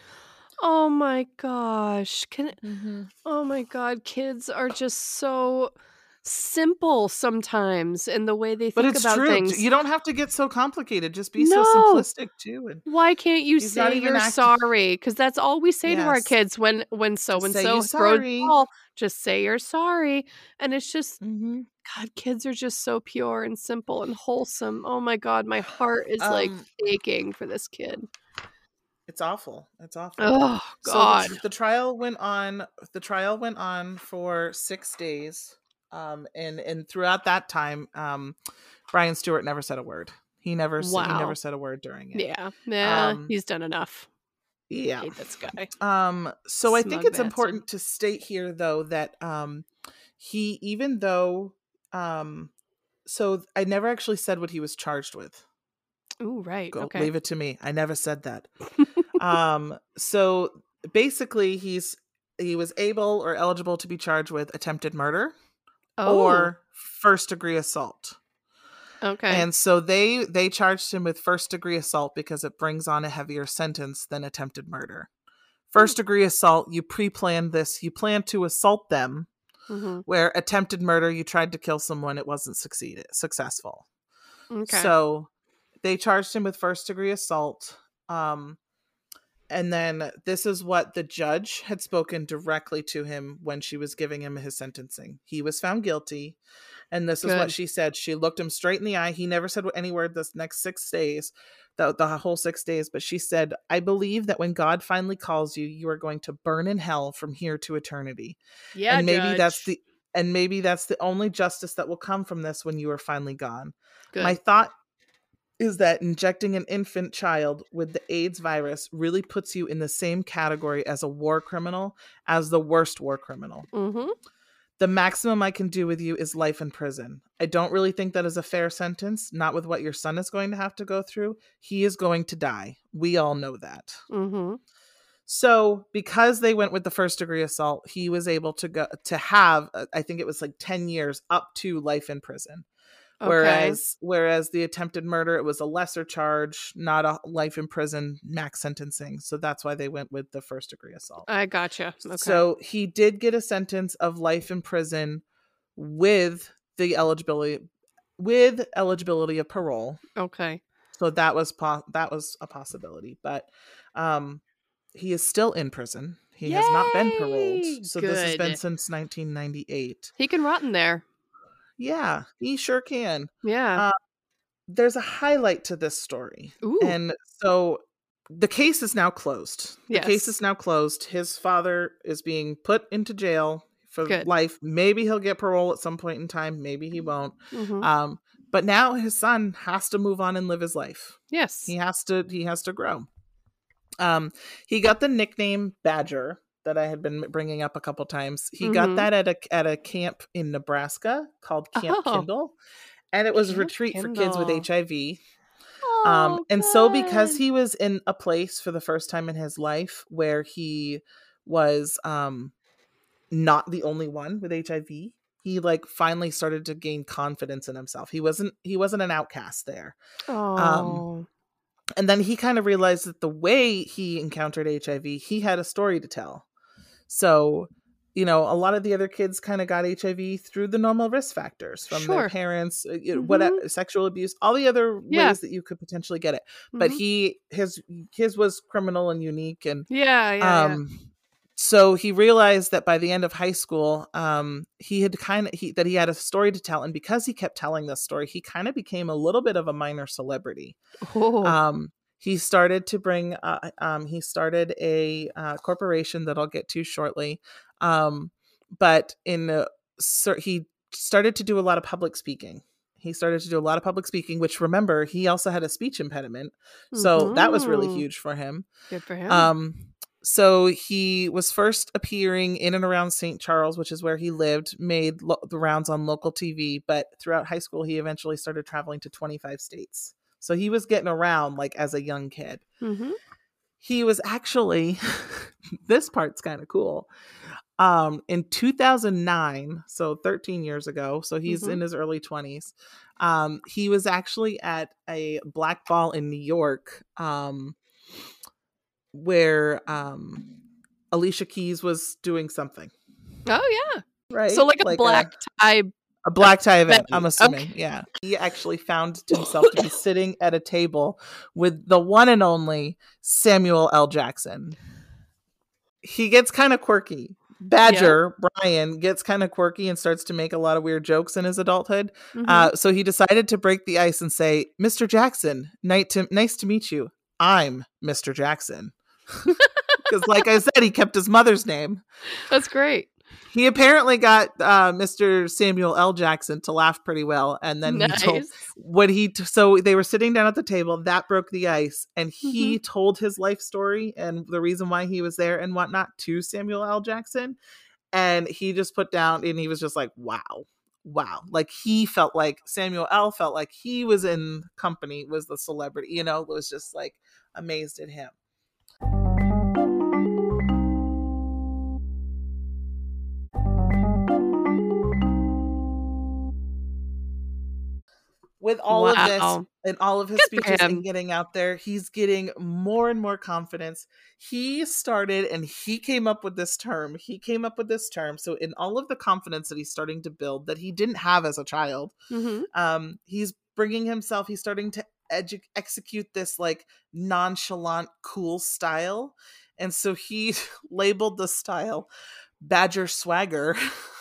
Oh my gosh. Can Mm-hmm. Oh my god, kids are just so simple sometimes in the way they But think it's about true. things. You don't have to get so complicated. Just be so No. simplistic too. And Why can't you he's not say even you're acting- sorry? Because that's all we say to our Yes. kids when when so and say so you're throws sorry. the ball. Just say you're sorry, and it's just Mm-hmm. God. Kids are just so pure and simple and wholesome. Oh my god, my heart is like Um, aching for this kid. It's awful. It's awful. Oh So God. the, tr- the trial went on. The trial went on for six days. Um, and and throughout that time, um, Brian Stewart never said a word. He never. s- He Wow. never said a word during it. Yeah, yeah, Um, he's done enough. I Yeah. hate this guy. Um. So I think Smug it's bastard. important to state here, though, that um, he even though um, so I never actually said what he was charged with. Ooh, right. Go Okay. leave it to me. I never said that. um. So basically, he's he was able or eligible to be charged with attempted murder Oh, or first degree assault. okay. And so they they charged him with first degree assault because it brings on a heavier sentence than attempted murder. First degree assault, you pre-planned this, you planned to assault them, hmm where attempted murder, you tried to kill someone, it wasn't succeeded successful. Okay. So they charged him with first degree assault. Um, and then this is what the judge had spoken directly to him when she was giving him his sentencing. He was found guilty. And this is what Good. she said. She looked him straight in the eye. He never said any word this next six days, the, the whole six days. But she said, I believe that when God finally calls you, you are going to burn in hell from here to eternity. Yeah, and maybe that's Judge. the and maybe that's the only justice that will come from this when you are finally gone. Good. My thought is that injecting an infant child with the AIDS virus really puts you in the same category as a war criminal, as the worst war criminal. mm-hmm. The maximum I can do with you is life in prison. I don't really think that is a fair sentence, not with what your son is going to have to go through. He is going to die. We all know that. Mm-hmm. So because they went with the first degree assault, he was able to go to have, uh, I think it was like ten years up to life in prison. Okay. Whereas whereas the attempted murder, it was a lesser charge, not a life in prison max sentencing. So that's why they went with the first degree assault. I gotcha. Okay. So he did get a sentence of life in prison with the eligibility with eligibility of parole. okay. So that was po- that was a possibility, but um he is still in prison. He has not been paroled. Yay! So this has been Good. since nineteen ninety-eight. He can rot in there. Yeah, he sure can. Yeah. Uh, there's a highlight to this story. Ooh. And so the case is now closed. The case Yes. is now closed. His father is being put into jail for Good. life. Maybe he'll get parole at some point in time. Maybe he won't. Mm-hmm. Um, but now his son has to move on and live his life. yes. He has to. He has to grow. Um, he got the nickname Badger that I had been bringing up a couple times. He got Mhm. that at a at a camp in Nebraska called Camp Oh. Kindle, and it was a Camp retreat for kids with Kindle. H I V. Um, Oh, and so because good. he was in a place for the first time in his life where he was um not the only one with H I V, he like finally started to gain confidence in himself. He wasn't he wasn't an outcast there. Um Oh. and then he kind of realized that the way he encountered H I V, he had a story to tell. So, you know, a lot of the other kids kind of got H I V through the normal risk factors from their Sure. parents, uh, you know, Mhm. whatever, sexual abuse, all the other Yeah. ways that you could potentially get it. But Mhm. he his his was criminal and unique, and Yeah, yeah, yeah. um so he realized that by the end of high school, um he had kind of he that he had a story to tell, and because he kept telling this story, he kind of became a little bit of a minor celebrity. Oh. Um, he started to bring, uh, um, he started a uh, corporation that I'll get to shortly. Um, but in, uh, cer- he started to do a lot of public speaking. He started to do a lot of public speaking, which remember, he also had a speech impediment. So that was really Mhm. huge for him. Good for him. Um, so he was first appearing in and around Saint Charles, which is where he lived, made lo- the rounds on local T V. But throughout high school, he eventually started traveling to twenty-five states. So he was getting around like as a young kid. Mhm. He was actually, this part's kind of cool. Um, in two thousand nine, so thirteen years ago, so he's Mhm. in his early twenties. Um, he was actually at a black ball in New York, um, where um, Alicia Keys was doing something, Oh, yeah. right? So like a Like black a tie a black tie event, I'm event. assuming. Okay. Yeah. He actually found himself to be sitting at a table with the one and only Samuel L. Jackson. He gets kind of quirky. Badger, Brian, gets kind of quirky and starts to make a lot of weird jokes in his adulthood. Mhm. Uh, so he decided to break the ice and say, Mister Jackson, nice to, nice to meet you. I'm Mister Jackson. Because, like I said, he kept his mother's name. That's great. He apparently got uh, Mister Samuel L. Jackson to laugh pretty well, and then he told Nice. what he. T- so they were sitting down at the table. That broke the ice, and he Mhm. told his life story and the reason why he was there and whatnot to Samuel L. Jackson. And he just put down, and he was just like, "Wow, wow!" Like he felt like Samuel L. felt like he was in company, was the celebrity. You know, was just like amazed at him. With all of this Wow. and all of his Good for speeches him. and getting out there, he's getting more and more confidence. He started and he came up with this term. He came up with this term. So in all of the confidence that he's starting to build that he didn't have as a child, Mhm. um, he's bringing himself, he's starting to edu- execute this like nonchalant, cool style. And so he labeled the style Badger Swagger.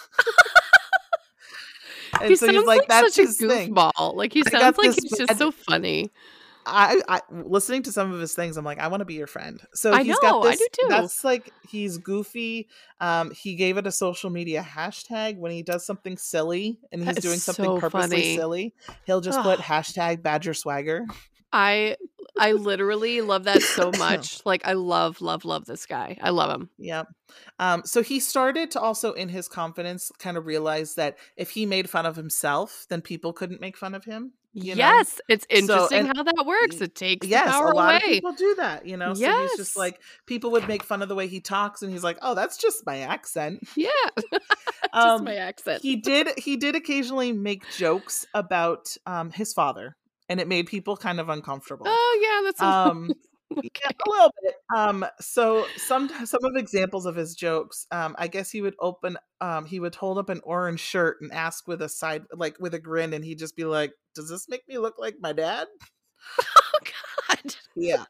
And He so sounds he's like, like that's such a his thing. goofball. Like he I sounds got like this he's just bad- so funny. I, I listening to some of his things, I'm like, I want to be your friend. So I he's know, got I this. do too. That's like he's goofy. Um, he gave it a social media hashtag when he does something silly and he's That is doing something so purposely funny. silly. He'll just put Ugh. hashtag Badger Swagger. I I literally love that so much. Like I love, love, love this guy. I love him. Yeah. Um, so he started to also, in his confidence, kind of realize that if he made fun of himself, then people couldn't make fun of him. You know? Yes, it's So, interesting and how that works. y- It takes the yes, a power lot of away. people do that, you know. So he's just Yes. like, people would make fun of the way he talks, and he's like, "Oh, that's just my accent." Yeah. Just Um, my accent. he did he did occasionally make jokes about um his father, and it made people kind of uncomfortable. Oh yeah, that's a Um, okay. yeah, a little bit. Um, so some some of examples of his jokes. Um, I guess he would open. Um, he would hold up an orange shirt and ask with a side, like with a grin, and he'd just be like, "Does this make me look like my dad?" Oh god. Yeah.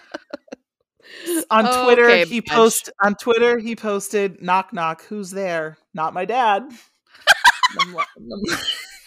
On Twitter, Okay, he Badge. post on Twitter he posted, "Knock knock, who's there? Not my dad." And I'm like, I'm like,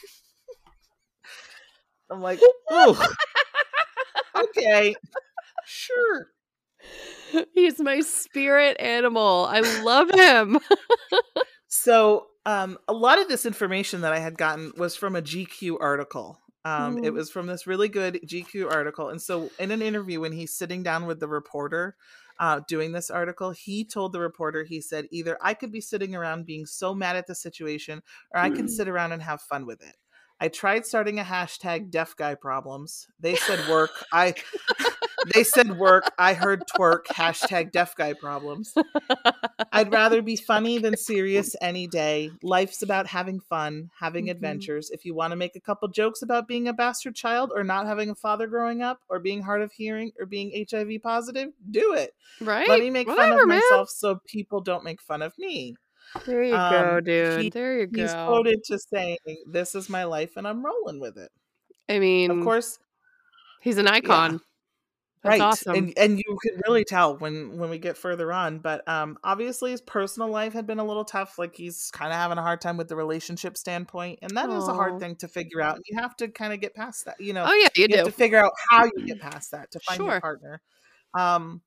I'm like, "Oh, okay, sure." He's my spirit animal. I love him. So, um, a lot of this information that I had gotten was from a G Q article. Um, it Mm. was from this really good G Q article. And so in an interview, when he's sitting down with the reporter uh, doing this article, he told the reporter, he said, either I could be sitting around being so mad at the situation, or I can Mm. sit around and have fun with it. I tried starting a hashtag deaf guy problems. They said work. I they said work. I heard twerk. Hashtag deaf guy problems. I'd rather be funny than serious any day. Life's about having fun, having Mhm. adventures. If you want to make a couple jokes about being a bastard child or not having a father growing up or being hard of hearing or being H I V positive, do it. Right? Let me make fun Whatever, of man. myself so people don't make fun of me. There you Um, go, dude. he, there you he's go. quoted to saying, "This is my life and I'm rolling with it." I mean, Of course, he's an yeah. icon. That's Right. awesome. And and you can really tell when when we get further on, but um obviously his personal life had been a little tough. Like he's kind of having a hard time with the relationship standpoint, and that is a hard Aw. thing to figure out. You have to kind of get past that, you know. Oh yeah, you You have do. to figure out how you get past that to find your Sure. partner. Um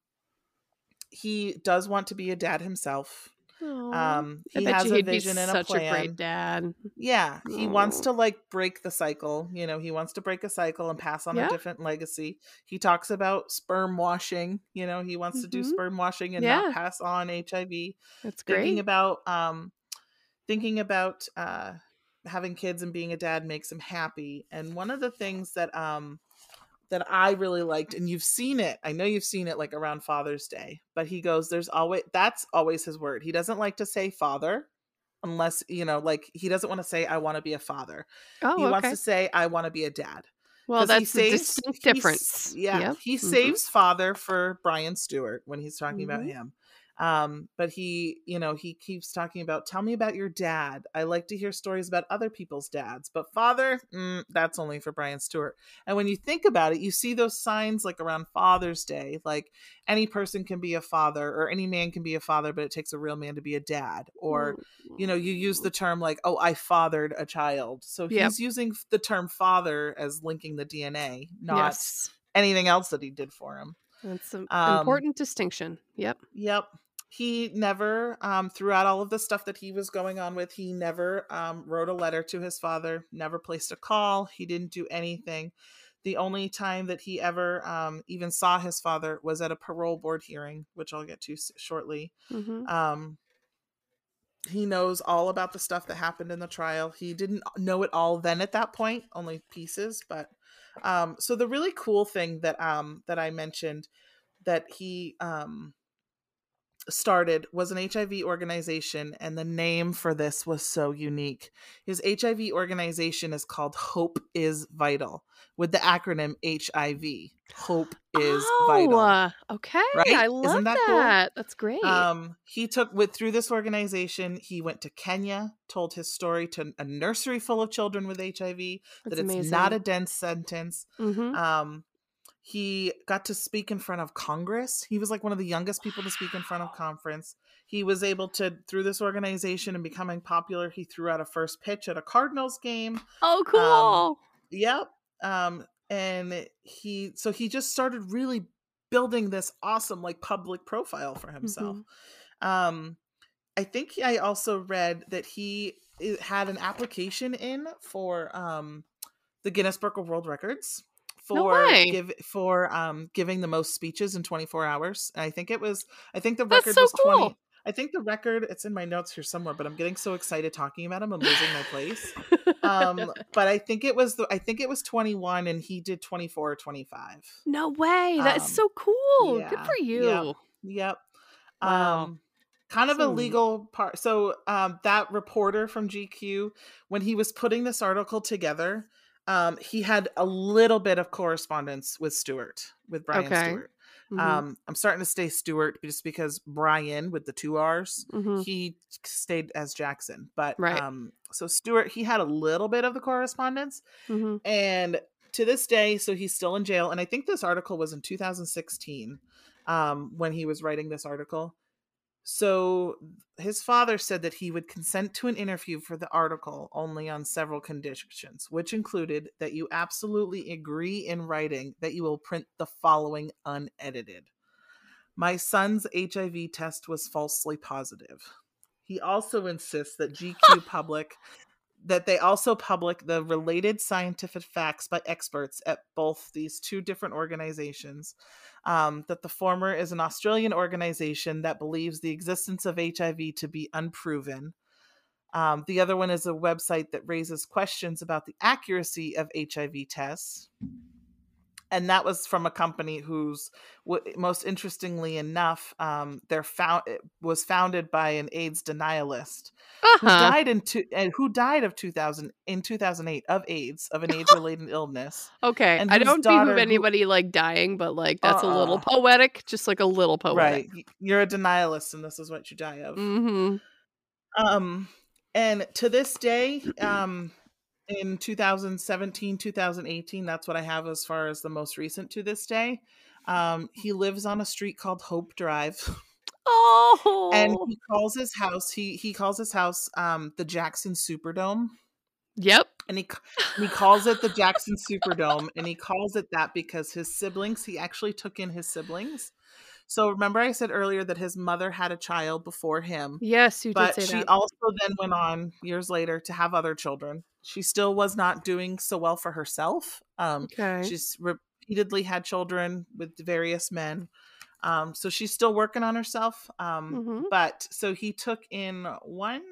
he does want to be a dad himself. Aw. Um I he bet has you a he'd be vision and a such a plan. great dad. Yeah, he wants Aw. to like break the cycle. You know, he wants to break a cycle and pass on Yeah. a different legacy. He talks about sperm washing. You know, he wants to do Mhm. sperm washing and Yeah. not pass on H I V. That's Thinking great. about um thinking about uh having kids and being a dad makes him happy. And one of the things that um that I really liked, and you've seen it, I know you've seen it like around Father's Day, but he goes, there's always, that's always his word. He doesn't like to say father unless, you know, like he doesn't want to say, I want to be a father. Oh, He wants okay. to say, I want to be a dad. Well, Because he that's a saves, distinct he's, difference. yeah, Yep. he Mhm. saves father for Brian Stewart when he's talking about Mhm. him. Um, but he, you know, he keeps talking about, tell me about your dad. I like to hear stories about other people's dads, but father, mm, that's only for Brian Stewart. And when you think about it, you see those signs like around Father's Day, like any person can be a father or any man can be a father, but it takes a real man to be a dad. Or, you know, you use the term like, oh, I fathered a child. So Yep. he's using the term father as linking the D N A, not Yes. anything else that he did for him. That's an Um, important distinction. Yep. Yep. He never, um, throughout all of the stuff that he was going on with, he never um, wrote a letter to his father, never placed a call. He didn't do anything. The only time that he ever um, even saw his father was at a parole board hearing, which I'll get to s- shortly. Mhm. Um, he knows all about the stuff that happened in the trial. He didn't know it all then at that point, only pieces. But um, so the really cool thing that um, that I mentioned that he um, started was an H I V organization, and the name for this was so unique. His H I V organization is called Hope is Vital, with the acronym H I V. Hope is Oh, Vital. uh, okay. Right? I Isn't love that cool? that. That's great. Um, he took with through this organization, he went to Kenya, told his story to a nursery full of children with H I V, That's that it's amazing. not a dense sentence. Mhm. Um, he got to speak in front of Congress. He was like one of the youngest people to speak in front of conference. He was able to, through this organization and becoming popular, he threw out a first pitch at a Cardinals game. Oh, Um, cool. yep. Um, and he, so he just started really building this awesome, like, public profile for himself. Mhm. Um, I think I also read that he i- had an application in for um, the Guinness Book of World Records No for way. give for um, giving the most speeches in twenty-four hours. I think it was. I think the That's record so was twenty. cool. I think the record. It's in my notes here somewhere, but I'm getting so excited talking about him. I'm losing my place. Um, but I think it was the. I think it was twenty-one, and he did twenty-four or twenty-five. No way. That is Um, so cool. Good yeah. for Yep. you. Yep. Wow. Um, kind of a So neat. legal part. So um, that reporter from G Q, when he was putting this article together, um, he had a little bit of correspondence with Stewart, with Brian Okay. Stewart. Mhm. Um, I'm starting to say Stewart just because Brian with the two R's, Mhm. he stayed as Jackson. But Right. um, so Stewart, he had a little bit of the correspondence. Mhm. And to this day, so he's still in jail. And I think this article was in two thousand sixteen um, when he was writing this article. So his father said that he would consent to an interview for the article only on several conditions, which included that you absolutely agree in writing that you will print the following unedited. My son's H I V test was falsely positive. He also insists that G Q Public that they also public the related scientific facts by experts at both these two different organizations. Um, that the former is an Australian organization that believes the existence of H I V to be unproven. Um, the other one is a website that raises questions about the accuracy of H I V tests. And that was from a company whose, w- most interestingly enough, um, their found it was founded by an AIDS denialist who Uh-huh. died in two, and who died of two thousand in two thousand eight of AIDS, of an AIDS-related illness. Okay. And I whose don't daughter behoove who- anybody like dying, but like that's a little Uh-uh. poetic, just like a little poetic. Right, y- you're a denialist, and this is what you die of. Mm-hmm. Um, and to this day, um, in two thousand seventeen, two thousand eighteen, that's what I have as far as the most recent to this day. Um, he lives on a street called Hope Drive. Oh. And he calls his house, he he calls his house um the Jackson Superdome. Yep. And he c- and he calls it the Jackson Superdome, and he calls it that because his siblings, he actually took in his siblings. So remember I said earlier that his mother had a child before him, Yes, you but did say she that. also then went on years later to have other children. She still was not doing so well for herself. Um, Okay. she's repeatedly had children with various men. Um, so she's still working on herself. Um, Mhm. But so he took in one,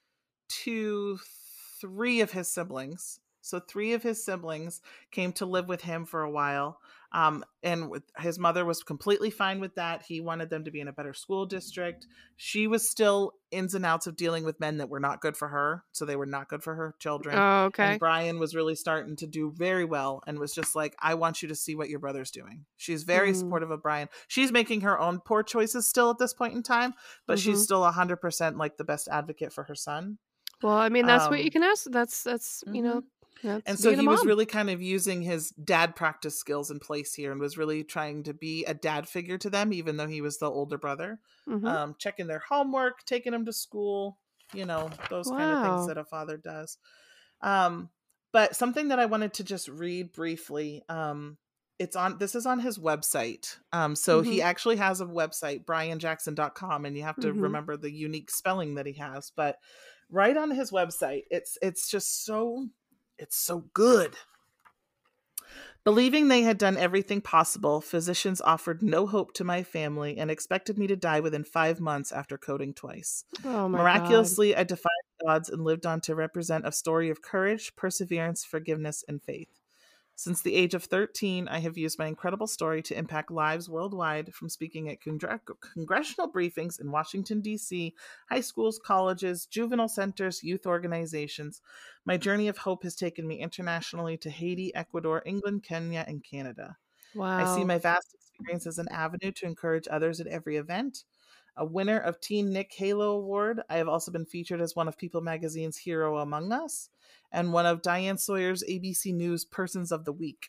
two, three of his siblings. So three of his siblings came to live with him for a while. Um, and with, his mother was completely fine with that. He wanted them to be in a better school district. She was still ins and outs of dealing with men that were not good for her. So they were not good for her children. Oh, okay. And Brian was really starting to do very well and was just like, I want you to see what your brother's doing. She's very Mm. supportive of Brian. She's making her own poor choices still at this point in time, but Mhm. she's still one hundred percent like the best advocate for her son. Well, I mean, that's what Um, you can ask. That's that's you know, that's And so being a he was mom. really kind of using his dad practice skills in place here and was really trying to be a dad figure to them, even though he was the older brother. Mhm. Um, checking their homework, taking them to school, you know, those kind of things Wow. that a father does. Um, but something that I wanted to just read briefly, um, it's on this is on his website. Um, so he Mhm. actually has a website, brian jackson dot com, and you have to Mhm. remember the unique spelling that he has. But right on his website, it's it's just so it's so good. Believing they had done everything possible, physicians offered no hope to my family and expected me to die within five months after coding twice. Oh my god. Miraculously, I defied the odds and lived on to represent a story of courage, perseverance, forgiveness, and faith. Since the age of thirteen, I have used my incredible story to impact lives worldwide, from speaking at congre- congressional briefings in Washington, D C, high schools, colleges, juvenile centers, youth organizations. My journey of hope has taken me internationally to Haiti, Ecuador, England, Kenya, and Canada. I see Wow. my vast experience as an avenue to encourage others at every event. A winner of Teen Nick Halo Award, I have also been featured as one of People Magazine's Hero Among Us and one of Diane Sawyer's A B C News Persons of the Week.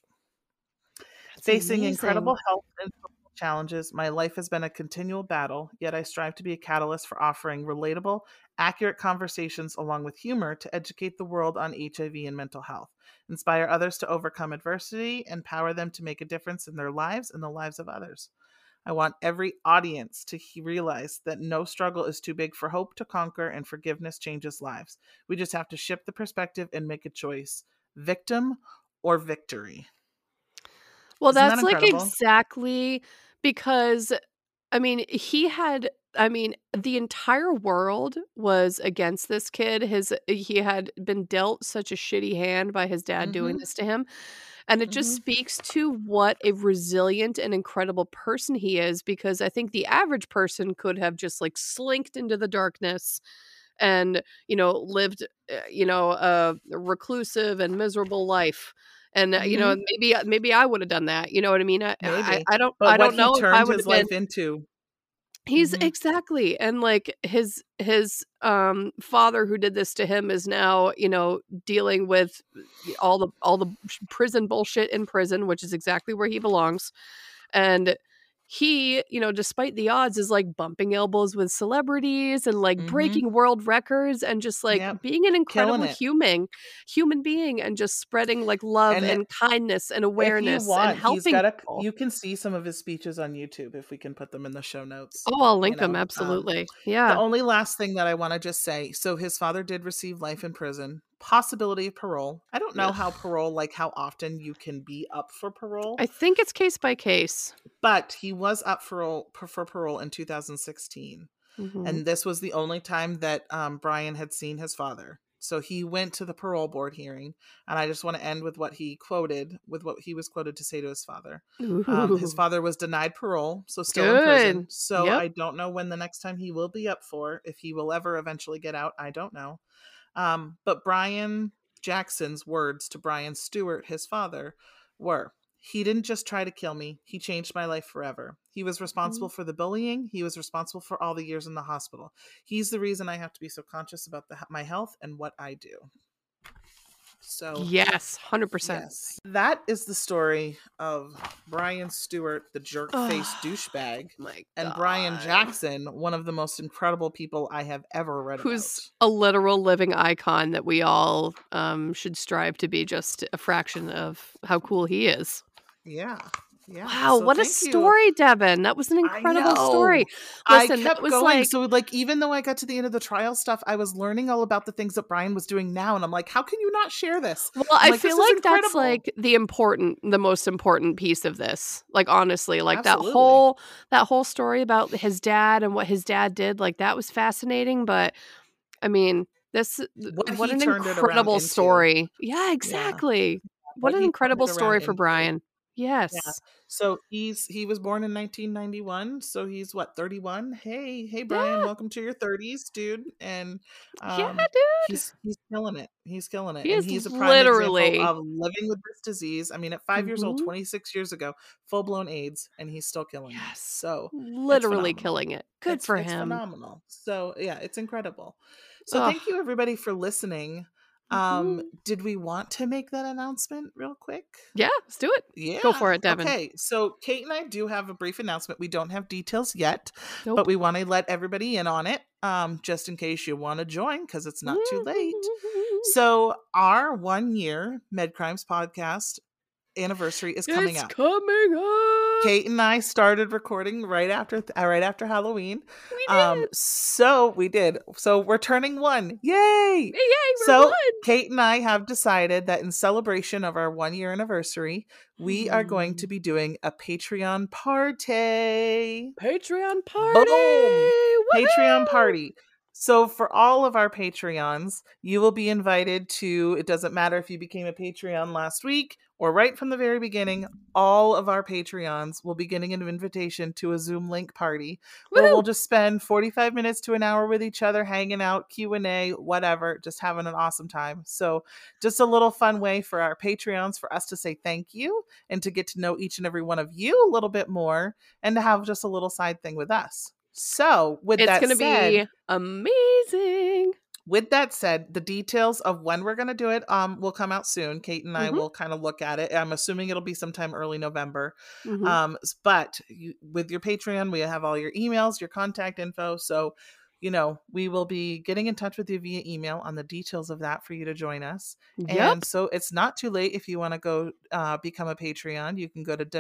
That's Facing amazing. incredible health and social challenges, my life has been a continual battle, yet I strive to be a catalyst for offering relatable, accurate conversations along with humor to educate the world on H I V and mental health, inspire others to overcome adversity, empower them to make a difference in their lives and the lives of others. I want every audience to he- realize that no struggle is too big for hope to conquer, and forgiveness changes lives. We just have to shift the perspective and make a choice: victim or victory. Well, Isn't that that's like incredible? exactly because I mean, he had I mean, the entire world was against this kid. His he had been dealt such a shitty hand by his dad doing Mhm. this to him. And it just Mhm. speaks to what a resilient and incredible person he is, because I think the average person could have just like slinked into the darkness and, you know, lived, uh, you know, a reclusive and miserable life. And uh, you know, Mhm. maybe maybe I would have done that. You know what I mean? I I, Maybe. I don't But I what don't he know if I turned would his have been. life into. He's Mhm. exactly. And like his his um father who did this to him is now, you know, dealing with all the all the prison bullshit in prison, which is exactly where he belongs. And he, you know, despite the odds, is like bumping elbows with celebrities and like Mhm. breaking world records and just like Yep. being an Killing incredible it. human human being and just spreading like love And and kindness and if you awareness and want, he's helping got a people. you can see some of his speeches on YouTube if we can put them in the show notes. Oh, I'll You link them. know, um, Absolutely. the Yeah. only last thing that I want to just say, so his father did receive life in prison, possibility of parole. I don't know Ugh. how parole, like how often you can be up for parole, I think it's case by case. but he was up for, for parole in two thousand sixteen. Mhm. And this was the only time that um, Brian had seen his father. So he went to the parole board hearing, and I just want to end with what he quoted, with what he was quoted to say to his father. Um, his Ooh. father was denied parole, so still in prison. Good. So Yep. I don't know when the next time he will be up for, if he will ever eventually get out. I don't know. Um, but Brian Jackson's words to Brian Stewart, his father, were, "He didn't just try to kill me. He changed my life forever. He was responsible for the bullying. He was responsible for all the years in the hospital. He's the reason I have to be so conscious about the, my health and what I do." So Yes, one hundred percent. yes, that is the story of Brian Stewart, the jerk face douchebag, My and God. Brian Jackson, one of the most incredible people I have ever read Who's about. a literal living icon that we all um, should strive to be just a fraction of how cool he is. Yeah. Yeah. Wow, So what a thank you. story, Devin. That was an I incredible know. story. I Listen, kept that was going. like So, like, even though I got to the end of the trial stuff, I was learning all about the things that Brian was doing now. And I'm like, how can you not share this? Well, I'm I like, feel this is like that's incredible. like the important, the most important piece of this. Like honestly, like Absolutely. that whole that whole story about his dad and what his dad did, like that was fascinating. But I mean, this What what he an turned it around incredible into. story. Yeah, Yeah. exactly. What What an he turned incredible it around story for into. Brian. Yeah. Yes. So he's he was born in nineteen ninety-one. So he's what, thirty-one? Hey, hey Brian, Yeah. welcome to your thirties, dude. And Yeah, um dude. he's he's killing it. He's killing it. He And is he's a prime example literally of living with this disease. I mean, at five years old, Mhm. twenty-six years ago, full-blown AIDS, and he's still killing it. Yes. So it's Literally phenomenal. killing it. Good It's for it's him. phenomenal. So yeah, it's incredible. So Ugh. thank you everybody for listening. Um, Mhm. did we want to make that announcement real quick? Yeah, let's do it. Yeah. Go for it, Devin. Okay. So Kate and I do have a brief announcement. We don't have details yet, Nope. but we want to let everybody in on it, um, just in case you want to join, because it's not too late. So our one year Med Crimes podcast anniversary is coming It's up. coming up. Kate and I started recording right after th- uh, right after Halloween. We Um, did. so we did. So we're turning one. Yay! Yay, we're So one. Kate and I have decided that in celebration of our one year anniversary, we are going to be doing a Patreon party. Patreon party. Boom! Patreon Woohoo! party. So for all of our Patreons, you will be invited to, it doesn't matter if you became a Patreon last week or right from the very beginning, all of our Patreons will be getting an invitation to a Zoom link party where Woohoo! we'll just spend forty-five minutes to an hour with each other, hanging out, Q and A, whatever, just having an awesome time. So just a little fun way for our Patreons, for us to say thank you and to get to know each and every one of you a little bit more and to have just a little side thing with us. So with It's that gonna said, be amazing. with that said, the details of when we're going to do it um, will come out soon. Kate and I Mhm. will kind of look at it. I'm assuming it'll be sometime early November. Mhm. Um, s- but you, with your Patreon, we have all your emails, your contact info. So, you know, we will be getting in touch with you via email on the details of that for you to join us. Yep. And so it's not too late if you want to go uh, become a Patreon. You can go to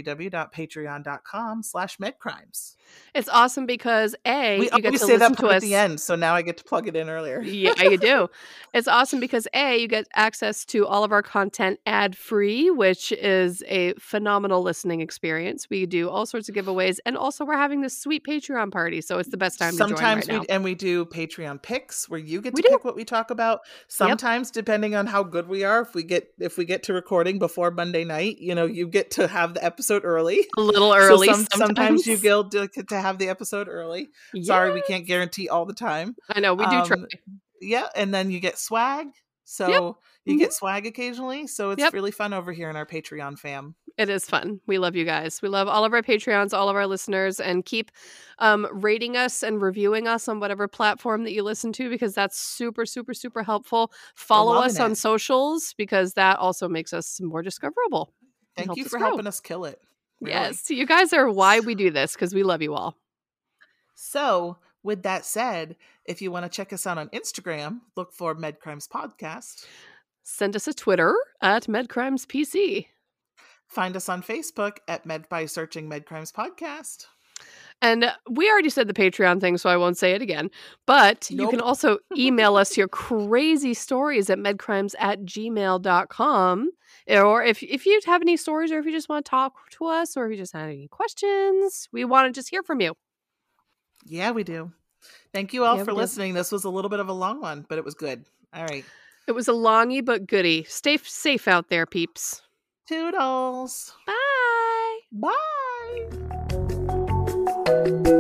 www.patreon.com slash medcrimes. It's awesome because A, We you get always to say listen that to part at us. the end, so now I get to plug it in earlier. Yeah, you do. It's awesome because A, you get access to all of our content ad free, which is a phenomenal listening experience. We do all sorts of giveaways, and also we're having this sweet Patreon party, so it's the best time to join Sometimes right we now. and we do Patreon picks where you get We to do. pick what we talk about. Sometimes, depending on how good we are, if we get if we get to recording before Monday night, you know, you get to have the episode early. A little early so some, sometimes you sometimes. get to, to have the episode early. Sorry, we Yes. can't guarantee all the time. I know, we do try. Um, yeah, and then you get swag. So Yep. you Mhm. get swag occasionally. So it's Yep. really fun over here in our Patreon fam. It is fun. We love you guys. We love all of our Patreons, all of our listeners, and keep um, rating us and reviewing us on whatever platform that you listen to because that's super, super, super helpful. Follow loving us on it. socials because that also makes us more discoverable. and Thank helps you us for grow. helping us kill it. Really. Yes, you guys are why we do this because we love you all. So, with that said, if you want to check us out on Instagram, look for Med Crimes Podcast. Send us a Twitter at MedCrimesPC. Find us on Facebook at Med by searching Med Crimes Podcast. And we already said the Patreon thing, so I won't say it again. But you can Nope. also email us your crazy stories at medcrimes at gmail dot com. Or if, if you have any stories, or if you just want to talk to us, or if you just have any questions, we want to just hear from you. Yeah, we do. Thank you all Yeah, for we do. listening. This was a little bit of a long one, but it was good. All right. It was a longy but goodie. Stay f- safe out there, peeps. Toodles. Bye. Bye.